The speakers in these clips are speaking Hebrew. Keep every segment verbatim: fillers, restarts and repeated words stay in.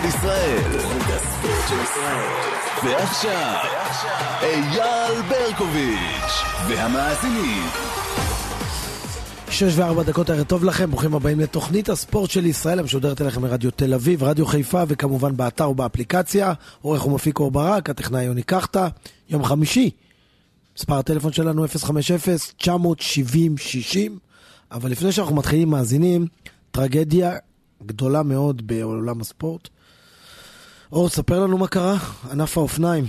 של ישראל. תוכנית הספורט של ישראל. ועכשיו, אייל ברקוביץ' והמאזינים. שש וארבע דקות, ערב טוב לכם, ברוכים הבאים לתוכנית הספורט של ישראל, המשודרת אליכם מרדיו תל אביב, רדיו חיפה וכמובן באתר ובאפליקציה. עורך ומפיק אור ברק, הטכנאי יוני קחטה. יום חמישי, מספר הטלפון שלנו אפס חמש אפס תשע שבעים שישים. אבל לפני שאנחנו מתחילים מאזינים, טרגדיה גדולה מאוד בעולם הספורט. אור, ספר לנו מה קרה, ענף האופניים.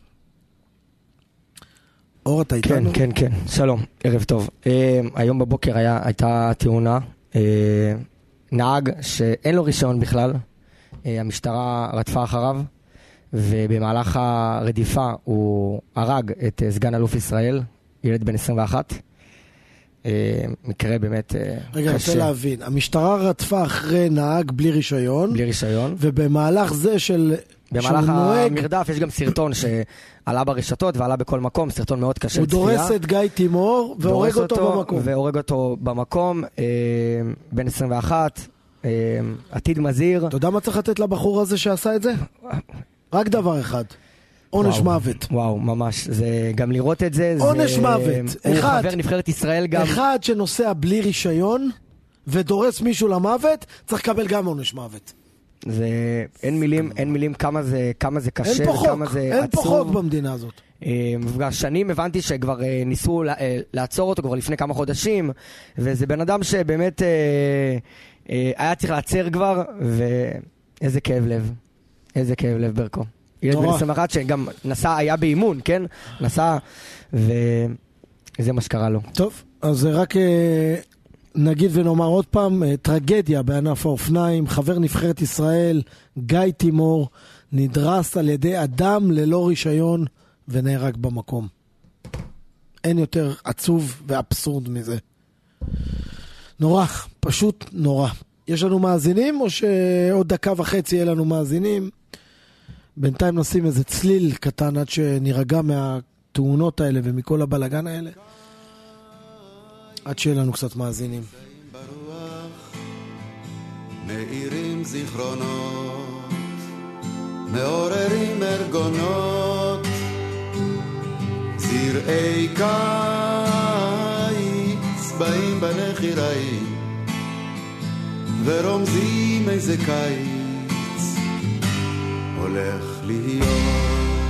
אור, אתה איתנו? כן, כן, כן, שלום, ערב טוב. אה, היום בבוקר היה, הייתה תאונה, אה, נהג שאין לו רישיון בכלל, אה, המשטרה רדפה אחריו, ובמהלך הרדיפה הוא הרג את אה, סגן אלוף ישראל, ילד בן עשרים ואחת. אה, מקרה באמת אה, רגע, קשה. אני רוצה להבין, המשטרה רדפה אחרי נהג בלי רישיון, בלי רישיון. ובמהלך זה של... במהלך שהוא נוהג, המרדף יש גם סרטון שעלה ברשתות ועלה בכל מקום, סרטון מאוד קשה הוא לצפייה. דורס את גיא תימור והורג אותו, אותו במקום. והורג אותו במקום, אה, בן עשרים ואחת, אה, עתיד מזהיר. אתה יודע מה צריך לתת לבחור הזה שעשה את זה? רק דבר אחד, עונש וואו, מוות. וואו, ממש, זה גם לראות את זה. עונש זה, מוות. הוא אחד, חבר נבחרת ישראל גם. אחד שנוסע בלי רישיון ודורס מישהו למוות, צריך לקבל גם עונש מוות. זה, אין מילים, אין מילים כמה זה, כמה זה קשה, אין פה חוק, זה אין עצוב. פה חוק במדינה הזאת. שנים הבנתי שכבר ניסו לעצור אותו כבר לפני כמה חודשים, וזה בן אדם שבאמת היה צריך לעצר כבר, ואיזה כאב לב, איזה כאב לב ברקו. ילד בן עשרים ואחת שגם נסע, היה באימון, כן? נסע, וזה מה שקרה לו. טוב, אז רק נגיד ונאמר עוד פעם, טרגדיה בענף האופניים, חבר נבחרת ישראל, גיא תימור, נדרס על ידי אדם ללא רישיון ונהרג במקום. אין יותר עצוב ואבסורד מזה. נורא, פשוט נורא. יש לנו מאזינים או שעוד דקה וחצי יהיה לנו מאזינים? בינתיים נשים איזה צליל קטן עד שנרגע מהתאונות האלה ומכל הבלגן האלה. עד שיהיה לנו קצת מאזינים. מאירים זיכרונות, מעוררים ארגונות, זרעי קיץ באים בנחיריים ורומזים איזה קיץ הולך להיות.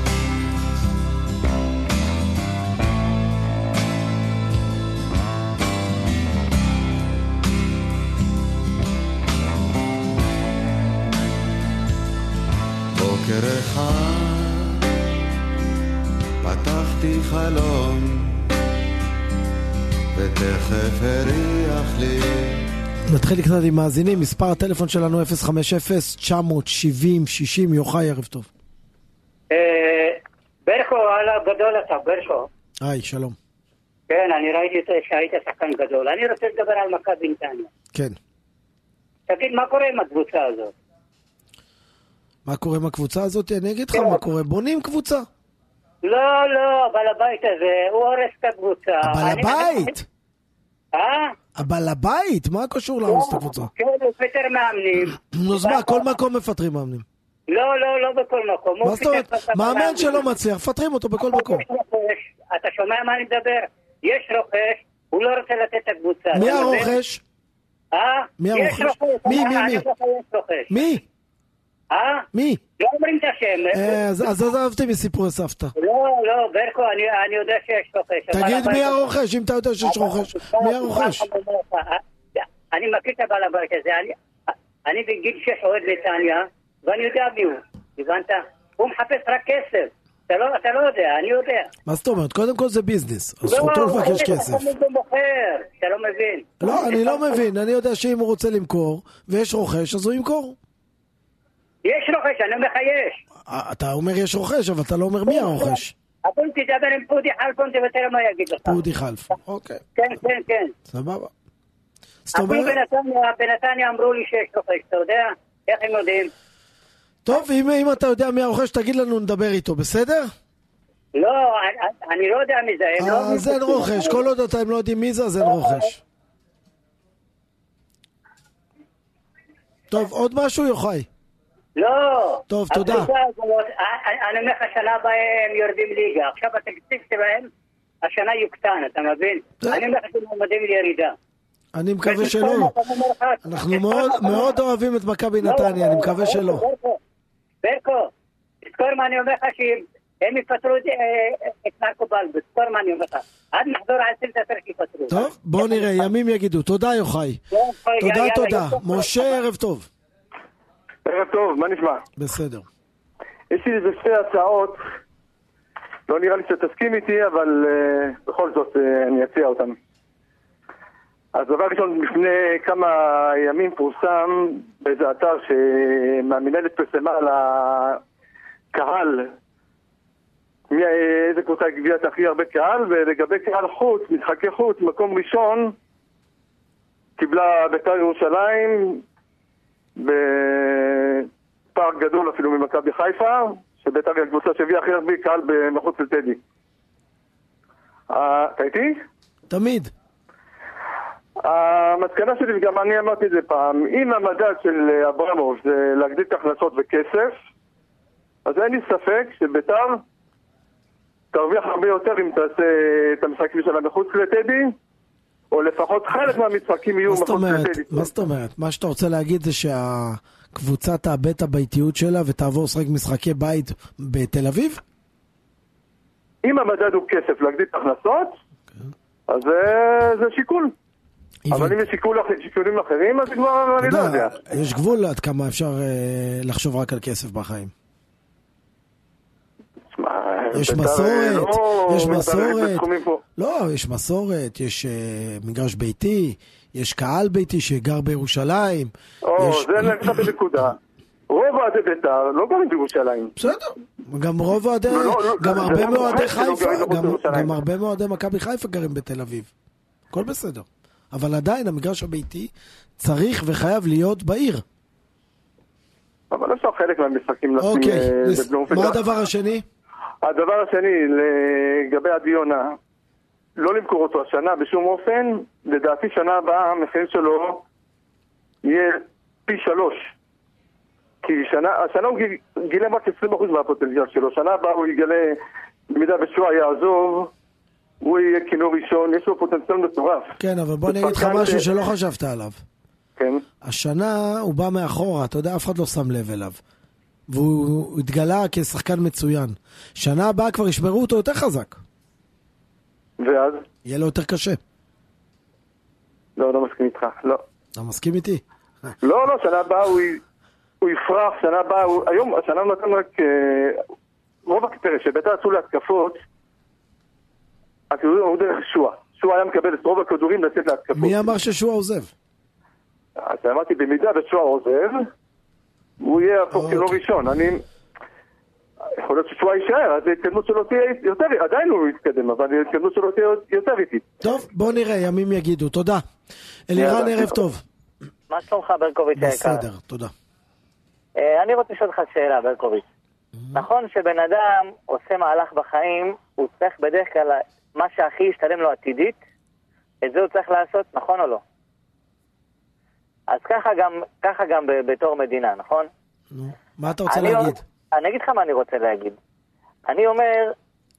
בוקר אחד פתחתי חלום ותכף הריח לי. נתחיל קצת עם מאזינים, מספר הטלפון שלנו אפס חמש אפס תשע שבעים שישים. יוחאי, ערב טוב. ברקו, על הגדול אתה, ברקו. היי, שלום. כן, אני ראיתי שהיית שחקן גדול. אני רוצה לדבר על מכבי נתניה. כן. תגיד, מה קורה עם הקבוצה הזאת? מה קורה עם הקבוצה הזאת? אני אגיד לך מה קורה, בונים קבוצה. לא, לא, אבל הבית הזה, הוא הורס את הקבוצה. אבל הבית? אה? אבל הבית? מה קשור להרוס את הקבוצה? כן, הוא פטר מאמנים. נו, מה, כל מקום מפטרים מאמנים. לא, לא, לא בכל מקום. מה זאת אומרת? מאמן שלא מצליח, מפטרים אותו בכל מקום. אתה שומע מה אני מדבר? יש רוכש, הוא לא רוצה לתת את הקבוצה. מי הרוכש? אה? מי הרוכש? מי, מי, מי? מי? אה? מי? לא אומרים את השם. אז עזבתי מסיפורי סבתא. לא, לא, ברקו, אני יודע שיש רוכש. תגיד מי הרוכש, אם אתה יודע שיש רוכש. מי הרוכש? אני מכיר את הבעל הבית הזה. אני בגיל שש אוהד נתניה, ואני יודע מי הוא. הבנת? הוא מחפש רק כסף. אתה לא יודע, אני יודע. מה זאת אומרת? קודם כל זה ביזנס. אז זכותו לבקש כסף. אתה לא מבין. לא, אני לא מבין. אני יודע שאם הוא רוצה למכור, ויש רוכש, אז הוא ימכור. יש רוכש, אני אומר לך יש. אתה אומר יש רוכש, אבל אתה לא אומר מי הרוכש. אבל תדבר עם פודי חלפון, תוותר מה יגיד לך. פודי חלפון, אוקיי. כן, כן, כן. סבבה. אפילו בנתניה אמרו לי שיש רוכש, אתה יודע? איך הם יודעים? טוב, אם אתה יודע מי הרוכש, תגיד לנו, נדבר איתו, בסדר? לא, אני לא יודע מי זה. אז אין רוכש, כל עוד אתם לא יודעים מי זה, אז אין רוכש. טוב, עוד משהו, יוחאי? לא. טוב, תודה. אני אומר לך, שנה הבאה הם יורדים ליגה. עכשיו התקציב שלהם, השנה יוקטן, אתה מבין? אני אומר לך שהם עומדים לירידה. אני מקווה שלא. אנחנו מאוד אוהבים את מכבי נתניה, אני מקווה שלא. ברקו, תזכור מה אני אומר לך, שהם יפטרו את נרקו בלבו, תזכור מה אני אומר לך. עד נחזור על סלט התרק יפטרו. טוב, בוא נראה, ימים יגידו. תודה יוחאי. תודה, תודה. משה, ערב טוב. ערב טוב, מה נשמע? בסדר. יש לי איזה שתי הצעות, לא נראה לי שתסכים איתי, אבל uh, בכל זאת uh, אני אציע אותן. אז דבר ראשון, לפני כמה ימים פורסם באיזה אתר שהמנהלת פרסמה על הקהל, מי, איזה קבוצה הגביעה את הכי הרבה קהל, ולגבי קהל חוץ, משחקי חוץ, מקום ראשון, קיבלה בית"ר ירושלים, בפער גדול אפילו ממכבי חיפה, שבית"ר היא הקבוצה שהביאה הכי הרבה קהל מחוץ לטדי. אתה איתי? תמיד. המסקנה שלי, וגם אני אמרתי את זה פעם, אם המדד של אברמוב זה להגדיל את ההכנסות וכסף, אז אין לי ספק שבית"ר תרוויח הרבה יותר אם תעשה את המשחקים שלה מחוץ לטדי, או לפחות חלק מהמשחקים יהיו מחוץ לטדי. מה זאת אומרת? מה שאתה רוצה להגיד זה שהקבוצה תאבד את הביתיות שלה ותעבור לשחק משחקי בית בתל אביב? אם המדד הוא כסף להגדיל את ההכנסות, אז זה שיקול. אבל אם יש שיקולים אחרים, אז כבר אני לא יודע. יש גבול עד כמה אפשר לחשוב רק על כסף בחיים. יש מסורת, יש מסורת, לא, יש מסורת, יש מגרש ביתי, יש קהל ביתי שגר בירושלים. או, זה נמצא בנקודה. רוב אוהדי בית"ר לא גרים בירושלים. בסדר, גם רוב אוהדי, גם הרבה מאוהדי חיפה, גם הרבה מאוהדי מכבי חיפה גרים בתל אביב. הכל בסדר. אבל עדיין המגרש הביתי צריך וחייב להיות בעיר. אבל אפשר חלק מהמשחקים לשים בבלומפילד. מה הדבר השני? הדבר השני, לגבי הדיונה, לא למכור אותו השנה בשום אופן. לדעתי שנה הבאה המחיר שלו יהיה פי שלוש. כי שנה, השנה הוא גילה רק עשרים אחוז מהפוטנציאל שלו. שנה הבאה הוא יגלה, במידה ושועה יעזוב, הוא יהיה כינור ראשון, יש לו פוטנציאל מטורף. כן, אבל בוא נגיד לך משהו שלא חשבת עליו. כן. השנה הוא בא מאחורה, אתה יודע, אף אחד לא שם לב אליו. והוא התגלה כשחקן מצוין. שנה הבאה כבר ישברו אותו יותר חזק. ואז? יהיה לו יותר קשה. לא, לא מסכים איתך, לא. אתה מסכים איתי? לא, לא, שנה הבאה הוא, הוא יפרח, שנה הבאה, הוא, היום, השנה הוא נתן רק, רוב הכתר, שבית"ר עשו להתקפות, הכדורים הוא דרך שועה. שועה היה מקבל את רוב הכדורים לצאת להתקפות. מי אמר ששועה עוזב? אז אמרתי, במידה ושועה עוזב, הוא יהיה פה כלא ראשון. אני... יכול להיות ששועה יישאר, אז ההתקדמות שלו תהיה יותר... עדיין הוא יתקדם, אבל ההתקדמות שלו תהיה יותר איטית. טוב, בוא נראה, ימים יגידו. תודה. אלירן, ערב טוב. מה שלומך, ברקוביץ' היקר? בסדר, תודה. אני רוצה לשאול לך שאלה, ברקוביץ'. נכון שבן אדם עושה מהלך בחיים, הוא צריך בדרך כלל מה שהכי ישתלם לו עתידית, את זה הוא צריך לעשות, נכון או לא? אז ככה גם, ככה גם בתור מדינה, נכון? נו, מה אתה רוצה להגיד? אני אגיד לך מה אני רוצה להגיד. אני אומר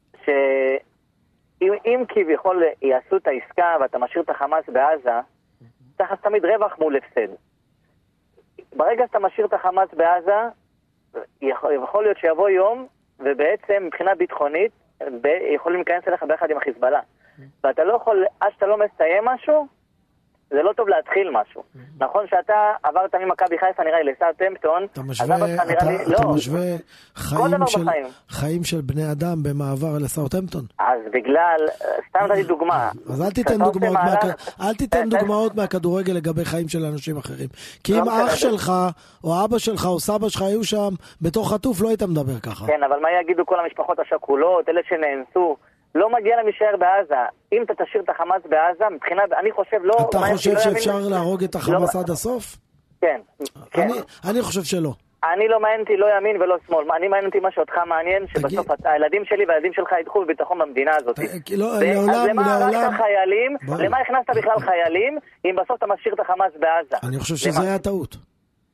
שאם כביכול יעשו את העסקה ואתה משאיר את החמאס בעזה, צריך תמיד רווח מול הפסד. ברגע שאתה משאיר את החמאס בעזה, יכול להיות שיבוא יום, ובעצם מבחינה ביטחונית, יכולים להיכנס אליך ביחד עם החיזבאללה. ואתה לא יכול, עד שאתה לא מסיים משהו, זה לא טוב להתחיל משהו. נכון שאתה עברת ממכבי חיפה נראה לי לסאות'המפטון, אתה משווה חיים של בני אדם במעבר לסאות'המפטון. אז בגלל, סתם נתתי דוגמה. אז אל תיתן דוגמאות מהכדורגל לגבי חיים של אנשים אחרים. כי אם אח שלך, או אבא שלך, או סבא שלך היו שם בתוך חטוף, לא היית מדבר ככה. כן, אבל מה יגידו כל המשפחות השכולות, אלה שנאנסו? לא מגיע להם להישאר בעזה. אם אתה תשאיר את החמאס בעזה, מבחינה, אני חושב לא... אתה חושב שאפשר להרוג את החמאס עד הסוף? כן. אני חושב שלא. אני לא מעניין אותי לא ימין ולא שמאל. אני מעניין אותי מה שאותך מעניין, שבסוף הילדים שלי והילדים שלך ידחו בביטחון במדינה הזאת. לעולם, אז למה הלכת חיילים? למה הכנסת בכלל חיילים, אם בסוף אתה משאיר את החמאס בעזה? אני חושב שזה היה טעות.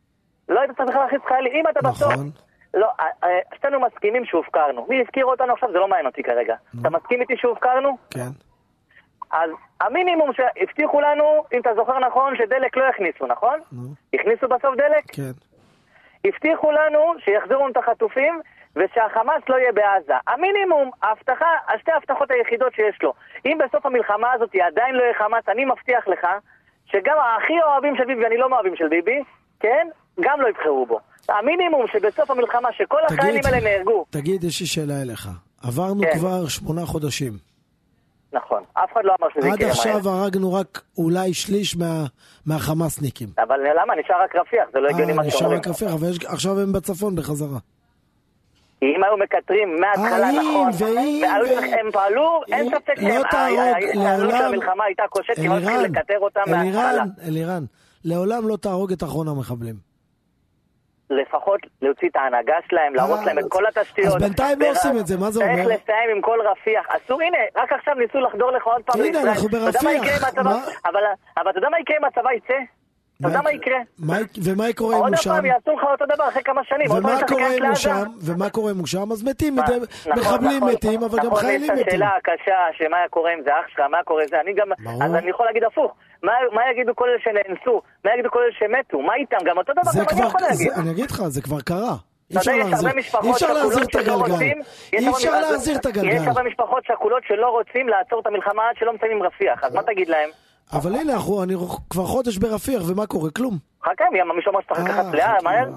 לא היית צריך להכניס חיילים, אם אתה בסוף... נכון. לא, שתינו מסכימים שהופקרנו. מי הזכיר אותנו עכשיו? זה לא מעניין אותי כרגע. אתה מסכים איתי שהופקרנו? כן. אז המינימום שהבטיחו לנו, אם אתה זוכר נכון, שדלק לא הכניסו, נכון? הכניסו בסוף דלק? כן. הבטיחו לנו שיחזרו את החטופים ושהחמאס לא יהיה בעזה. המינימום, ההבטחה, השתי ההבטחות היחידות שיש לו. אם בסוף המלחמה הזאת עדיין לא יהיה חמאס, אני מבטיח לך שגם הכי אוהבים של ביבי, ואני לא מאוהבים של ביבי, כן? גם לא יבחרו בו. המינימום שבסוף המלחמה שכל החיילים האלה נהרגו. תגיד, יש לי שאלה אליך. עברנו כן. כבר שמונה חודשים. נכון, אף אחד לא אמר שזה עד עכשיו הרגנו רק אולי שליש מה, מהחמאסניקים. אבל למה? נשאר רק רפיח, זה לא הגיוני מה נשאר שאומרים. רק רפיח, אבל יש, עכשיו הם בצפון בחזרה. אם היו מקטרים מההתחלה נכון, ואם, הם פעלו, אין ספק לא תהרוג, לעולם, המלחמה הייתה קושת, כי מתחיל לקטר אותם מההתחלה. אלירן, לעולם לא תהרוג את אחרון המחבלים. לפחות להוציא את ההנהגה שלהם, להרוס להם את כל התשתיות. אז בינתיים לא עושים את זה, מה זה אומר? צריך לסיים עם כל רפיח. אסור, הנה, רק עכשיו ניסו לחדור לך עוד פעם. הנה, אנחנו ברפיח. אבל אתה יודע מה יקרה אם הצבא יצא? אתה יודע מה יקרה? ומה קורה אם הוא שם? עוד פעם יעשו לך אותו דבר אחרי כמה שנים. ומה קורה אם הוא שם? ומה קורה אם הוא שם? אז מתים, מחבלים מתים, אבל גם חיילים מתים. השאלה הקשה, שמה קורה אם זה אח שלך, מה קורה זה, אני גם, אז אני יכול להגיד הפוך. מה יגידו כל אלה שנאנסו? מה יגידו כל אלה שמתו? מה איתם? גם אותו דבר, גם אני יכול להגיד. אני אגיד לך, זה כבר קרה. אי אפשר להחזיר את הגלגל. אי אפשר להחזיר את הגלגל. יש הרבה משפחות שכולות שלא רוצים לעצור את המלחמה עד שלא מסיימים רפיח. אז מה תגיד להם? אבל הנה, אני כבר חודש ברפיח, ומה קורה? כלום. חכה, מישהו אמר שצריך לקחת לאט, מהר?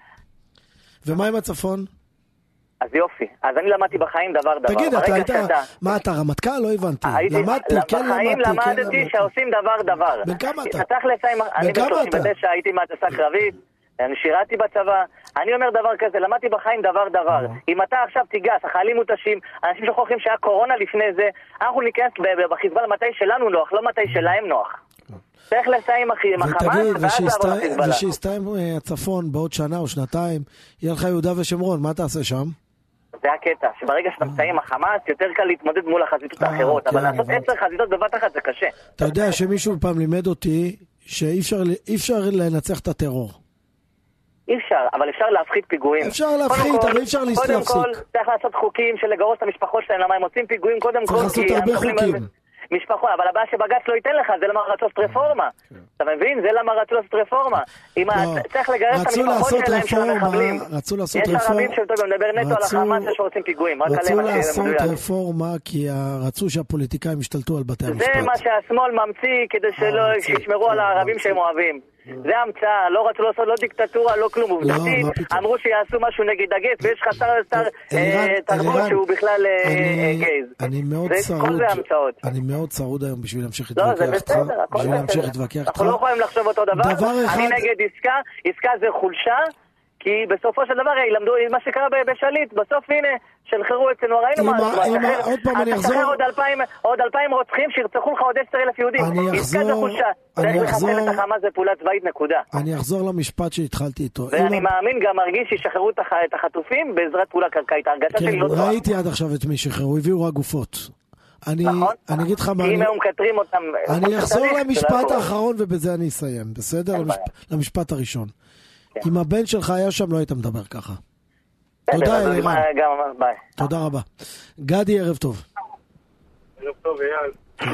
ומה עם הצפון? אז יופי. אז אני למדתי בחיים דבר דבר. תגיד, אתה היית... מה, אתה רמטכ"ל? לא הבנתי. למדתי, כן למדתי. בחיים למדתי שעושים דבר דבר. בן כמה אתה? אני ב-שלושים ותשע הייתי מהטסה קרבית, אני שירתי בצבא. אני אומר דבר כזה, למדתי בחיים דבר דבר. אם אתה עכשיו תיגש, החיילים מותשים, אנשים שוכחים שהיה קורונה לפני זה, אנחנו ניכנס בחיזבאללה מתי שלנו נוח, לא מתי שלהם נוח. צריך לסיים עם החמאס, ואז לעבור לחיזבאללה. ושיסתיים הצפון בעוד שנה או שנתיים, יהיה לך יהודה ושומרון, מה תעשה שם? זה הקטע, שברגע שאתה מסיים עם החמאס, יותר קל להתמודד מול החזיתות האחרות, אבל לעשות עשר חזיתות בבת אחת זה קשה. אתה יודע שמישהו פעם לימד אותי שאי אפשר לנצח את הטרור. אי אפשר, אבל אפשר להפחית פיגועים. אפשר להפחית, אבל אי אפשר להפסיק. קודם כל, צריך לעשות חוקים של לגרוס את המשפחות שלהם, למה הם עושים פיגועים קודם כל. צריך לעשות הרבה חוקים. משפחות, אבל הבעיה שבג"ץ לא ייתן לך, זה למה רצו לעשות רפורמה. אתה מבין? זה למה רצו לעשות רפורמה. צריך לגרש את המשפחות שלהם של המחבלים. רצו לעשות רפורמה. יש ערבים שאתה מדבר נטו על החמאס שרוצים פיגועים. רצו לעשות רפורמה כי רצו שהפוליטיקאים ישתלטו על בתי המשפט. זה מה שהשמאל ממציא כדי שלא ישמרו על הערבים שהם אוהבים. זה המצאה, לא רצו לעשות לא דיקטטורה, לא כלום. עובדתית, אמרו שיעשו משהו נגד הגט, ויש לך שר תרבות שהוא בכלל גייז. אני מאוד צרוד, אני מאוד צרוד היום בשביל להמשיך להתווכח איתך. בשביל להמשיך להתווכח איתך. אנחנו לא יכולים לחשוב אותו דבר. אני נגד עסקה, עסקה זה חולשה, כי בסופו של דבר ילמדו מה שקרה בשליט, בסוף הנה, שנחררו אצלנו, ראינו מה, עוד פעם אני אחזור, עוד אלפיים רוצחים שירצחו לך עוד עשר אלף יהודים. עסקה זה חולשה. צריך לחסל את החמאס, זה פעולה צבאית, נקודה. אני אחזור למשפט שהתחלתי איתו. ואני מאמין, גם מרגיש שישחררו את החטופים בעזרת פעולה קרקעית. ההרגשה שלי לא טובה. ראיתי עד עכשיו את מי שחררו, הביאו רק גופות. אני אגיד לך מה, אם הם מקטרים אותם, אני אחזור למשפט האחרון ובזה אני אסיים, בסדר? למשפט הראשון. אם הבן שלך היה שם לא היית מדבר ככה. תודה אלירן. תודה רבה. גדי, ערב טוב. ערב טוב, אייל.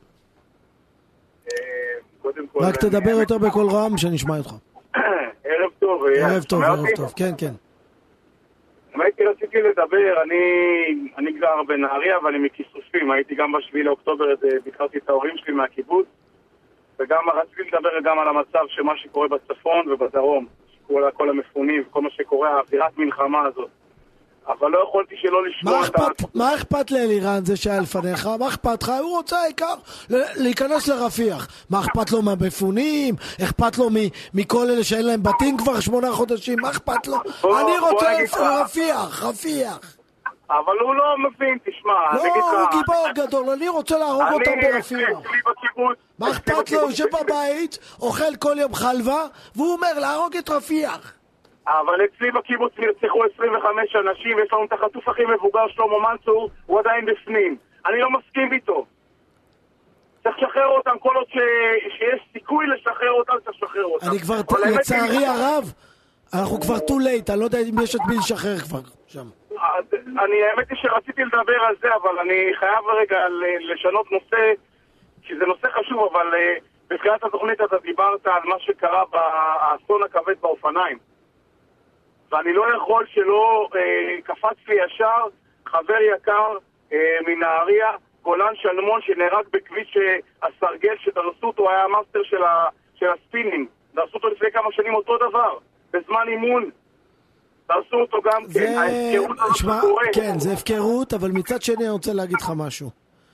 רק תדבר יותר בקול רם שנשמע אותך. ערב טוב, אייל. ערב טוב, ערב טוב, כן, כן. הייתי רציתי לדבר, אני גר בנהריה ואני מכיסופים, הייתי גם בשביעי לאוקטובר, ביקרתי את ההורים שלי מהקיבוץ, וגם רציתי לדבר גם על המצב שמה שקורה בצפון ובדרום, כל, כל המפונים וכל מה שקורה, האווירת מלחמה הזאת. אבל לא יכולתי שלא לשמוע מה אכפת, את... מה אכפת לאלירן זה שהיה לפניך? מה אכפת לך? הוא רוצה העיקר להיכנס לרפיח. מה אכפת לו מהמפונים? אכפת לו מכל אלה שאין להם בתים כבר שמונה חודשים? מה אכפת לו? בוא, אני רוצה רפיח, רפיח. אבל הוא לא מבין, תשמע. לא, הוא גיבור גדול, אני רוצה להרוג אותם ברפיח. מה אכפת לו? יושב בבית, אוכל כל יום חלבה, והוא אומר להרוג את רפיח. אבל אצלי בקיבוץ נרצחו עשרים וחמישה אנשים, ויש לנו את החטוף הכי מבוגר שלמה מנצור, הוא עדיין בפנים. אני לא מסכים איתו. צריך לשחרר אותם, כל עוד ש... שיש סיכוי לשחרר אותם, צריך לשחרר אותם. אני כבר, לצערי הרב, אנחנו כבר too late, אני לא יודע אם יש את מי לשחרר כבר שם. אני, האמת היא שרציתי לדבר על זה, אבל אני חייב רגע לשנות נושא, כי זה נושא חשוב, אבל בתחילת התוכנית אתה דיברת על מה שקרה באסון הכבד באופניים. ואני לא יכול שלא אה, קפץ לי ישר חבר יקר אה, מנהריה, גולן שלמון, שנהרג בכביש אה, הסרגל, שדרסו אותו, היה המאסטר של, ה, של הספינינג. דרסו אותו לפני כמה שנים אותו דבר, בזמן אימון. דרסו אותו גם זה... כן, ההפקרות הזאת שמה, שקורה. כן, זה הפקרות, אבל מצד שני אני רוצה להגיד לך משהו.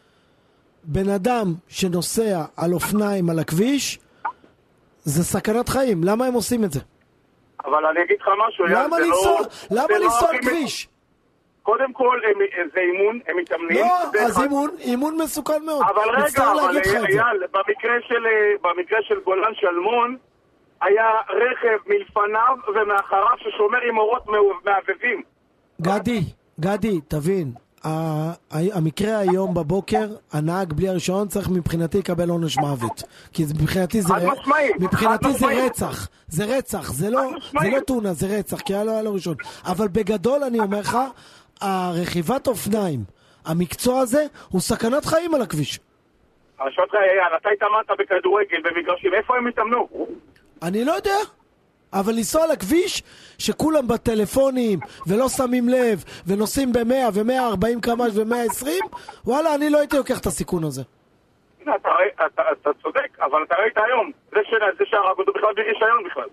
בן אדם שנוסע על אופניים על הכביש, זה סכנת חיים. למה הם עושים את זה? אבל אני אגיד לך משהו, למה לנסוע? למה לנסוע על כביש? קודם כל, זה אימון, הם מתאמנים. לא, אז אימון, אימון מסוכן מאוד. אבל רגע, אבל אייל, במקרה של גולן שלמון, היה רכב מלפניו ומאחריו ששומר עם אורות מעבבים. גדי, גדי, תבין, המקרה היום בבוקר, הנהג בלי הרישיון צריך מבחינתי לקבל עונש מוות. כי מבחינתי זה מבחינתי זה רצח. זה רצח, זה לא תאונה, זה רצח, כי היה לו היה לו ראשון. אבל בגדול אני אומר לך, הרכיבת אופניים, המקצוע הזה הוא סכנת חיים על הכביש. אבל שואל אותך, אייל, אתה התאמנת בכדורגל, במגרשים, איפה הם התאמנו? אני לא יודע. אבל לנסוע על הכביש שכולם בטלפונים ולא שמים לב ונוסעים ב-מאה ו-מאה וארבעים קמ"ש ו-מאה ועשרים, וואלה, אני לא הייתי לוקח את הסיכון הזה. אתה, אתה, אתה, אתה צודק, אבל אתה ראית היום, זה, זה שהרג אותו בכלל ברישיון בכלל.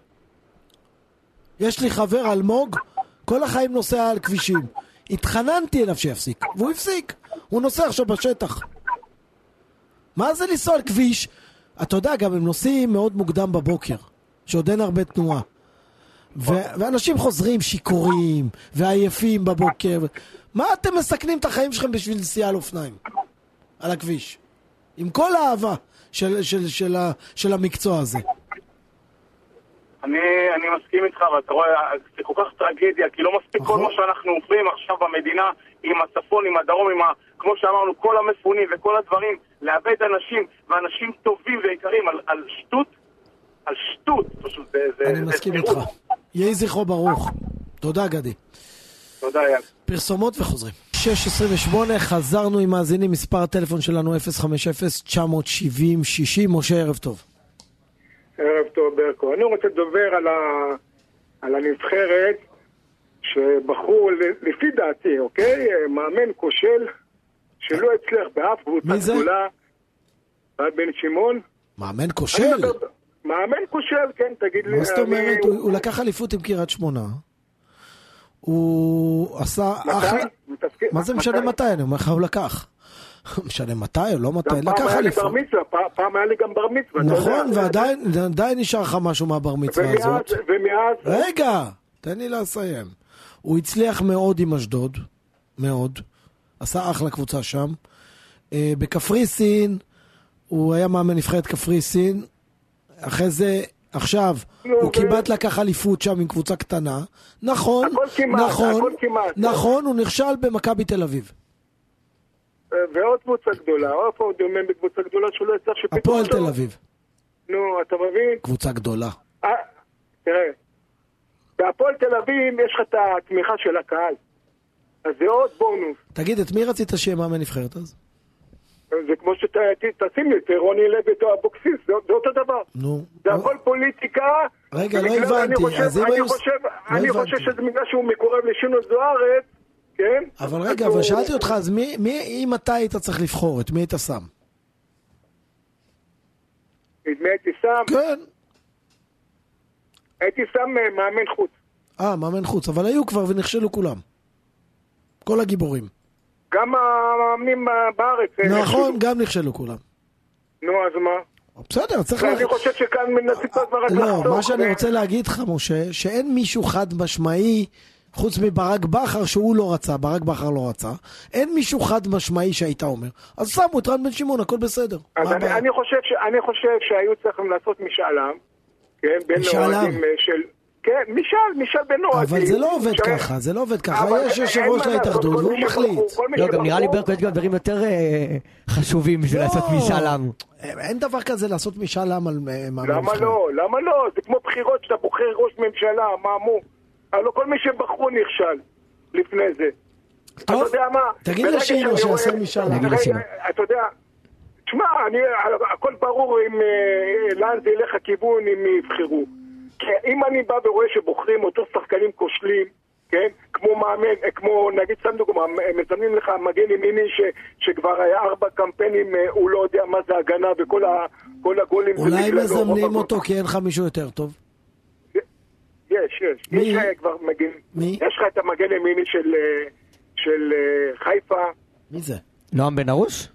יש לי חבר אלמוג, כל החיים נוסע על כבישים. התחננתי אליו שיפסיק, והוא הפסיק. הוא נוסע עכשיו בשטח. מה זה לנסוע על כביש? אתה יודע, גם הם נוסעים מאוד מוקדם בבוקר. שעוד אין הרבה תנועה. ו- ואנשים חוזרים שיקורים, ועייפים בבוקר. מה אתם מסכנים את החיים שלכם בשביל נסיעה על אופניים? על הכביש. עם כל האהבה של, של, של, ה- של המקצוע הזה. אני, אני מסכים איתך, ואתה רואה, זה כל כך טרגדיה, כי לא מספיק כל מה שאנחנו עוברים עכשיו במדינה, עם הצפון, עם הדרום, עם ה... כמו שאמרנו, כל המפונים וכל הדברים, לאבד אנשים, ואנשים טובים ויקרים על, על שטות, על שטות, פשוט זה... אני מסכים איתך. יהי זכרו ברוך. תודה, גדי. תודה, יאל. פרסומות וחוזרים. שש עשרים ושמונה, חזרנו עם מאזינים, מספר הטלפון שלנו אפס חמש אפס תשע שבעים שישים. משה, ערב טוב. ערב טוב, ברקו. אני רוצה לדבר על, ה... על הנבחרת שבחרו, לפי דעתי, אוקיי? מאמן כושל שלא הצליח באף קבוצה גדולה. בן שמעון. מאמן כושל? מאמן כושל, כן, תגיד לי. מה זאת אומרת? הוא לקח אליפות עם קריית שמונה. הוא עשה אחלה... מה זה משנה מתי? אני אומר לך, הוא לקח. משנה מתי או לא מתי? לקח אליפות. פעם היה לי גם בר מצווה. נכון, ועדיין נשאר לך משהו מהבר מצווה הזאת. ומאז... רגע, תן לי לסיים. הוא הצליח מאוד עם אשדוד. מאוד. עשה אחלה קבוצה שם. בקפריסין, הוא היה מאמן נבחרת קפריסין. אחרי זה, עכשיו, הוא כמעט לקח אליפות שם עם קבוצה קטנה. נכון, נכון, נכון, הוא נכשל במכבי תל אביב. ועוד קבוצה גדולה, עוד פעם דומה בקבוצה גדולה שלא יצטרך שפתאום... הפועל תל אביב. נו, אתה מבין? קבוצה גדולה. תראה, בהפועל תל אביב יש לך את התמיכה של הקהל. אז זה עוד בונוס. תגיד, את מי רצית שיהיה מאמן נבחרת אז? זה כמו שתשים לי, רוני לוי או אבוקסיס, זה אותו דבר. נו. זה הכל פוליטיקה. רגע, לא הבנתי. אני חושב שזה בגלל שהוא מקורב לשינו זוארץ, כן? אבל רגע, אבל שאלתי אותך, אז מי, אם אתה היית צריך לבחור, את מי היית שם? את מי הייתי שם? כן. הייתי שם מאמן חוץ. אה, מאמן חוץ, אבל היו כבר ונכשלו כולם. כל הגיבורים. גם המאמנים בארץ. נכון, גם נכשלו כולם. נו, אז מה? בסדר, צריך... אני חושב שכאן מנסים כבר רק לחתוך. לא, מה שאני רוצה להגיד לך, משה, שאין מישהו חד משמעי, חוץ מברק בכר, שהוא לא רצה, ברק בכר לא רצה, אין מישהו חד משמעי שהיית אומר. אז שמו את רן בן שמעון, הכל בסדר. אז אני חושב שהיו צריכים לעשות משאלם, כן, בין אוהדים של... כן, משאל, משאל בנועדים. אבל זה לא עובד ככה, זה לא עובד ככה. יש יושב ראש להתאחדות והוא מחליט. לא, גם נראה לי ברקו יש גם דברים יותר חשובים בשביל לעשות משאל עם. אין דבר כזה לעשות משאל עם על מאמן למה נבחרת. לא? למה לא? זה כמו בחירות שאתה בוחר ראש ממשלה, מה מו? הלוא כל מי שבחרו נכשל לפני זה. טוב, אתה יודע מה? תגיד לשינו שיעשה משאל עם. נגיד לשינו. אתה יודע, תשמע, אני, הכל ברור אם לאן זה ילך הכיוון, אם יבחרו. כי אם אני בא ורואה שבוחרים אותו שחקנים כושלים, כן? כמו מאמן, כמו נגיד סתם דוגמה, מזמנים לך מגן ימיני ש, שכבר היה ארבע קמפיינים, הוא לא יודע מה זה הגנה וכל ה, כל הגולים. אולי מזמנים אותו כי אין לך מישהו יותר טוב? יש, יש. מי? יש לך כבר מגן, מי? יש לך את המגן ימיני של, של חיפה. מי זה? נועם בן ארוש?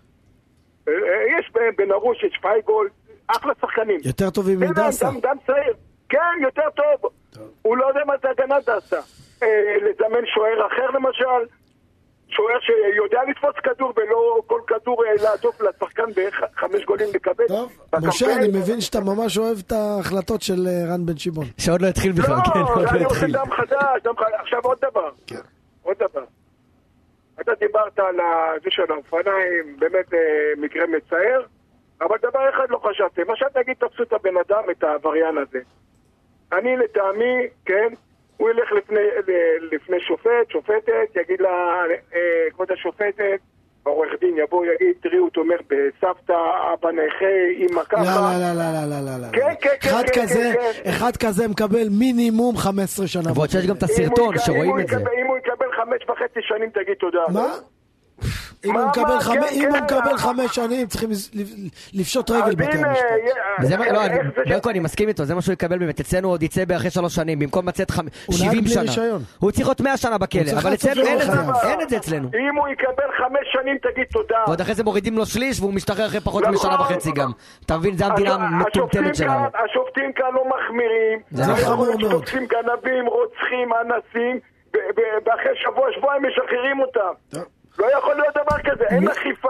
יש בן ארוש, יש פייגול, אחלה שחקנים. יותר טובים מדסה. גם, גם צעיר. כן, יותר טוב. טוב. הוא לא יודע מה זה הגנה דסה. אה, לזמן שוער אחר למשל, שוער שיודע לתפוס כדור ולא כל כדור אה, לעטוף לשחקן בחמש גולים לקבל. טוב, משה, אני מבין שאתה ממש אוהב את ההחלטות של רן בן שמעון. שעוד לא התחיל בכלל, לא, כן, עוד אני לא רוצה התחיל. דם חדש, דם חדש. עכשיו עוד דבר. כן. עוד דבר. אתה דיברת על זה של האופניים, באמת אה, מקרה מצער, אבל דבר אחד לא חשבתי. מה שאתה תגיד, תפסו את הבן אדם, את העבריין הזה. אני לטעמי, כן, הוא ילך לפני, לפני שופט, שופטת, יגיד לה, אה, כבוד השופטת, העורך דין יבוא, יגיד, תראי, הוא תומך בסבתא, אבא נכה, אמא ככה. לא, לא, לא, לא, לא, לא, לא. כן, כן, כן, אחד כן, כזה, כן. אחד כזה מקבל מינימום חמש עשרה שנה. ועוד שיש גם את הסרטון שרואים את זה. אם הוא יקבל חמש וחצי שנים, תגיד תודה. מה? אם הוא מקבל חמש, אם הוא מקבל חמש שנים, צריכים לפשוט רגל בתי המשפט. וזה מה, לא, ברקו, אני מסכים איתו, זה מה שהוא יקבל באמת. אצלנו עוד יצא באחרי שלוש שנים, במקום לצאת שבעים שנה. הוא צריך להיות מאה שנה בכלא, אבל אצלנו אין את זה, אין את זה אצלנו. אם הוא יקבל חמש שנים, תגיד תודה. ועוד אחרי זה מורידים לו שליש, והוא משתחרר אחרי פחות משנה וחצי גם. אתה מבין, זה המדינה המטומטמת שלנו. השופטים כאן לא מחמירים. זה חמור מאוד. תופסים גנבים, רוצחים, אנסים, ואחרי שבוע, שבועיים משחררים אותם. לא יכול להיות דבר כזה, אין אכיפה.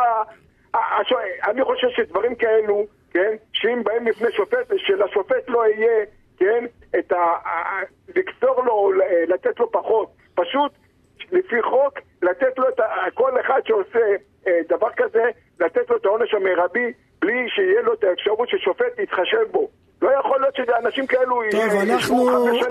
אני חושב שדברים כאלו, כן, שאם באים לפני שופט, שלשופט לא יהיה, כן, את ה... לקצור לו, לתת לו פחות. פשוט, לפי חוק, לתת לו את ה... כל אחד שעושה דבר כזה, לתת לו את העונש המרבי, בלי שיהיה לו את האפשרות ששופט יתחשב בו. לא יכול להיות שזה אנשים כאלו... טוב, אנחנו...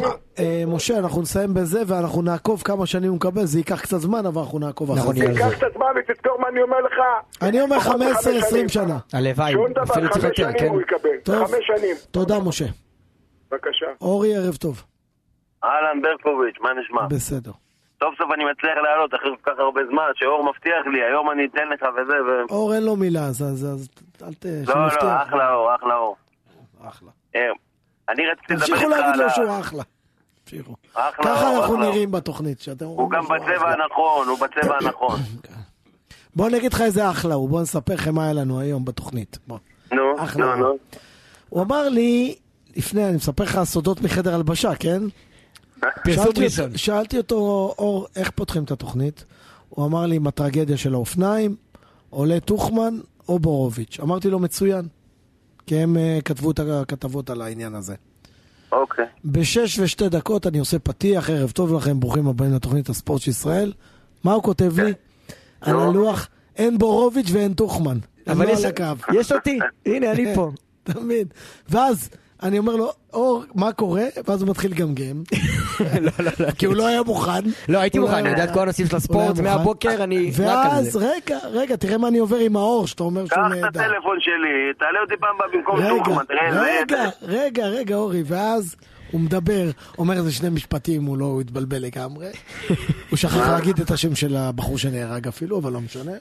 משה, אנחנו נסיים בזה ואנחנו נעקוב כמה שנים הוא מקבל. זה ייקח קצת זמן, אבל אנחנו נעקוב אחרי זה. זה ייקח קצת זמן ותזכור מה אני אומר לך. אני אומר חמש עשרה עשרים שנה. הלוואי, שום דבר, אפילו צריך חמש יותר, שנים כן. הוא יקבל. טוב. חמש שנים. תודה, משה. בבקשה. אורי, ערב טוב. אהלן ברקוביץ', מה נשמע? בסדר. סוף סוף אני מצליח לעלות אחרי כל כך הרבה זמן, שאור מבטיח לי, היום אני אתן לך וזה ו... אור אין לו מילה, אז אל ת... לא, לא, אחלה אור, אחלה אור. אחלה. אני רציתי לדבר תמשיכו איתך להגיד על לו ה... שהוא אחלה. תמשיכו. אחלה ככה אור, אנחנו אחלה אור. נראים בתוכנית. שאתם הוא אומרים גם שהוא בצבע אחלה. הנכון, הוא בצבע הנכון. בואו נגיד לך איזה אחלה הוא, בואו נספר לכם מה היה לנו היום בתוכנית. בוא. נו, אחלה. נו, נו. הוא אמר לי, לפני, אני מספר לך סודות מחדר הלבשה, כן? פרסום שאלתי, ראשון. שאלתי אותו, אור, איך פותחים את התוכנית? הוא אמר לי, עם הטרגדיה של האופניים, עולה תוכמן או בורוביץ'. אמרתי לו, מצוין. כי הם uh, כתבו את הכתבות על העניין הזה. אוקיי. בשש ושתי דקות אני עושה פתיח, ערב טוב לכם, ברוכים הבאים לתוכנית הספורט של ישראל. מה הוא כותב לי? על הלוח, אין בורוביץ' ואין תוכמן. אבל לא יש, על הקו. יש אותי, הנה אני פה. תמיד. ואז אני אומר לו, אור, מה קורה? ואז הוא מתחיל גמגם. לא, לא, לא. כי הוא לא היה מוכן. לא, הייתי מוכן, אני יודע את כל הנושאים של הספורט, מהבוקר אני רק על ואז, זה. רגע, רגע, תראה מה אני עובר עם האור, שאתה אומר שהוא קח נהדר. את הטלפון שלי, תעלה אותי פעם הבאה במקום רגע, תוכמן, תראה איזה... רגע, רגע, רגע, אורי, ואז הוא מדבר, אומר איזה שני משפטים, הוא לא הוא התבלבל לגמרי. הוא שכח להגיד את השם של הבחור שנהרג אפילו, אבל לא משנה.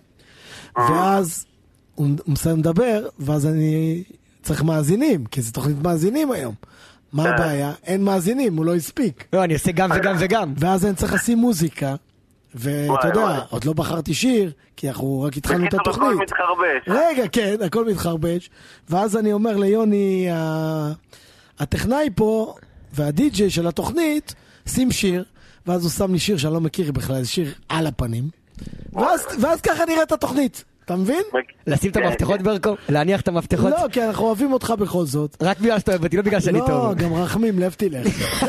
ואז הוא מסיים לדבר, ואז אני צריך מאזינים, כי זה תוכנית מאזינים היום. מה הבעיה? אין מאזינים, הוא לא הספיק. לא, אני עושה גם וגם וגם. ואז אני צריך לשים מוזיקה, ואתה יודע, עוד לא בחרתי שיר, כי אנחנו רק התחלנו את בקיצור, התוכנית. הכל מתחרבש. רגע, כן, הכל מתחרבש. ואז אני אומר ליוני, ה- הטכנאי פה, והדי-ג'יי של התוכנית, שים שיר, ואז הוא שם לי שיר שאני לא מכיר בכלל, זה שיר על הפנים. ואז, ואז ככה נראית התוכנית. אתה מבין? לשים את המפתחות ברקו? להניח את המפתחות? לא, כי אנחנו אוהבים אותך בכל זאת. רק בגלל שאתה אוהב אותי, לא בגלל שאני טוב. לא, גם רחמים, לב תלך.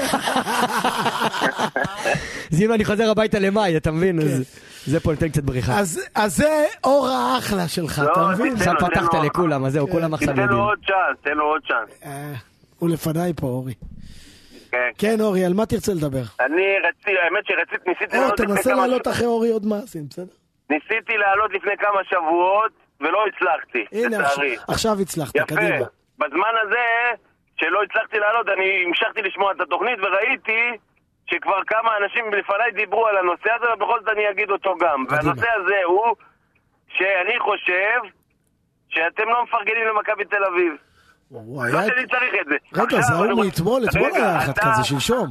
זה אם אני חוזר הביתה למאי, אתה מבין? זה פה נותן קצת בריחה. אז זה אור האחלה שלך, אתה מבין? עכשיו פתחת לכולם, אז זהו, כולם עכשיו יודעים. תן לו עוד צ'אנס, תן לו עוד צ'אנס. הוא לפניי פה, אורי. כן, אורי, על מה תרצה לדבר? אני רציתי, האמת שרציתי, ניסיתי לעלות לפני כמה... תנסה לעלות אחרי אורי עוד מעשים, בסדר? ניסיתי לעלות לפני כמה שבועות, ולא הצלחתי, לצערי. עכשיו הצלחת, קדימה. יפה. בזמן הזה, שלא הצלחתי לעלות, אני המשכתי לשמוע את התוכנית, וראיתי שכבר כמה אנשים לפניי דיברו על הנושא הזה, ובכל זאת אני אגיד אותו גם. והנושא הזה הוא שאני חושב שאתם לא מפרגנים למכבי תל אביב. לא שאני צריך את זה. רגע, זה הוא מאתמול, אתמול היה אחת כזה, שלשום.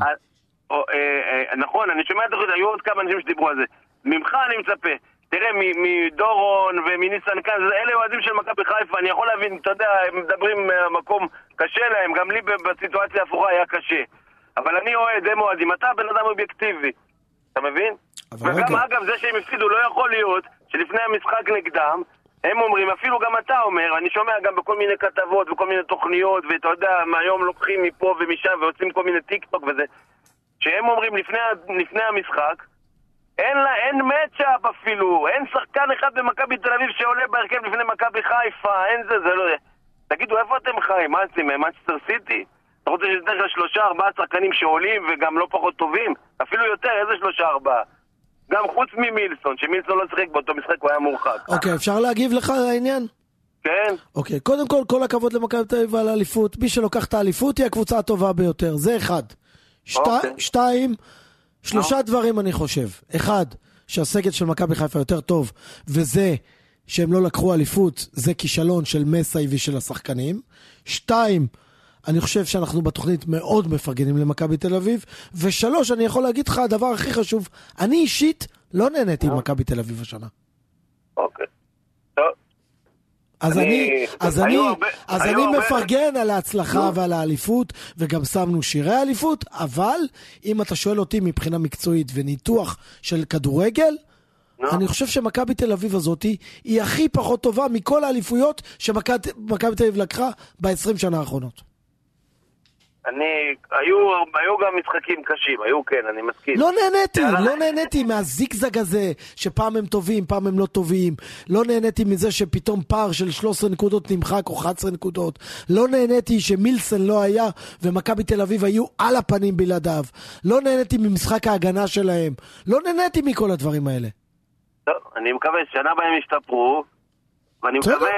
נכון, אני שומע את זה, היו עוד כמה אנשים שדיברו על זה. ממך אני מצפה. תראה, מדורון ומניסן כאן, אלה אוהדים של מכבי חיפה, אני יכול להבין, אתה יודע, הם מדברים מקום קשה להם, גם לי בסיטואציה הפוכה היה קשה. אבל אני אוהד, הם אוהדים, אתה בן אדם אובייקטיבי. אתה מבין? וגם אגב, זה שהם הפסידו, לא יכול להיות שלפני המשחק נגדם, הם אומרים, אפילו גם אתה אומר, אני שומע גם בכל מיני כתבות וכל מיני תוכניות, ואתה יודע, מהיום לוקחים מפה ומשם ויוצאים כל מיני טיק טוק וזה, שהם אומרים לפני, לפני המשחק, אין לה, אין מצ'אפ אפילו, אין שחקן אחד במכבי תל אביב שעולה בהרכב לפני מכבי חיפה, אין זה, זה לא... תגידו, איפה אתם חיים? מה זה, מנצ'סטר סיטי? אתה רוצה שתדרך לשלושה, ארבעה שחקנים שעולים וגם לא פחות טובים? אפילו יותר, איזה שלושה, ארבעה? גם חוץ ממילסון, שמילסון לא שחק באותו משחק, הוא היה מורחק. אוקיי, אפשר להגיב לך על העניין? כן. אוקיי, קודם כל, כל הכבוד למכבי תל אביב על האליפות. מי שלוקח את האליפות היא הקבוצה הטובה ביותר. זה אחד. שתיים, שלושה דברים אני חושב. אחד, שהסגל של מכבי חיפה יותר טוב, וזה שהם לא לקחו אליפות, זה כישלון של מסי ושל השחקנים. שתיים, אני חושב שאנחנו בתוכנית מאוד מפרגנים למכבי תל אביב. ושלוש, אני יכול להגיד לך, הדבר הכי חשוב, אני אישית לא נהניתי עם מכבי תל אביב השנה. אוקיי. טוב. אז אני, אז אני, אז אני מפרגן על ההצלחה ועל האליפות, וגם שמנו שירי האליפות, אבל אם אתה שואל אותי מבחינה מקצועית וניתוח של כדורגל, אני חושב שמכבי תל אביב הזאת היא הכי פחות טובה מכל האליפויות שמכבי תל אביב לקחה ב-עשרים שנה האחרונות. אני, היו, היו גם משחקים קשים, היו כן, אני מסכים. לא נהניתי, לא נהניתי מהזיגזג הזה, שפעם הם טובים, פעם הם לא טובים. לא נהניתי מזה שפתאום פער של שלוש עשרה נקודות נמחק או אחת עשרה נקודות. לא נהניתי שמילסון לא היה ומכבי תל אביב היו על הפנים בלעדיו. לא נהניתי ממשחק ההגנה שלהם. לא נהניתי מכל הדברים האלה. טוב, אני מקווה ששנה בהם ישתפרו, ואני מקווה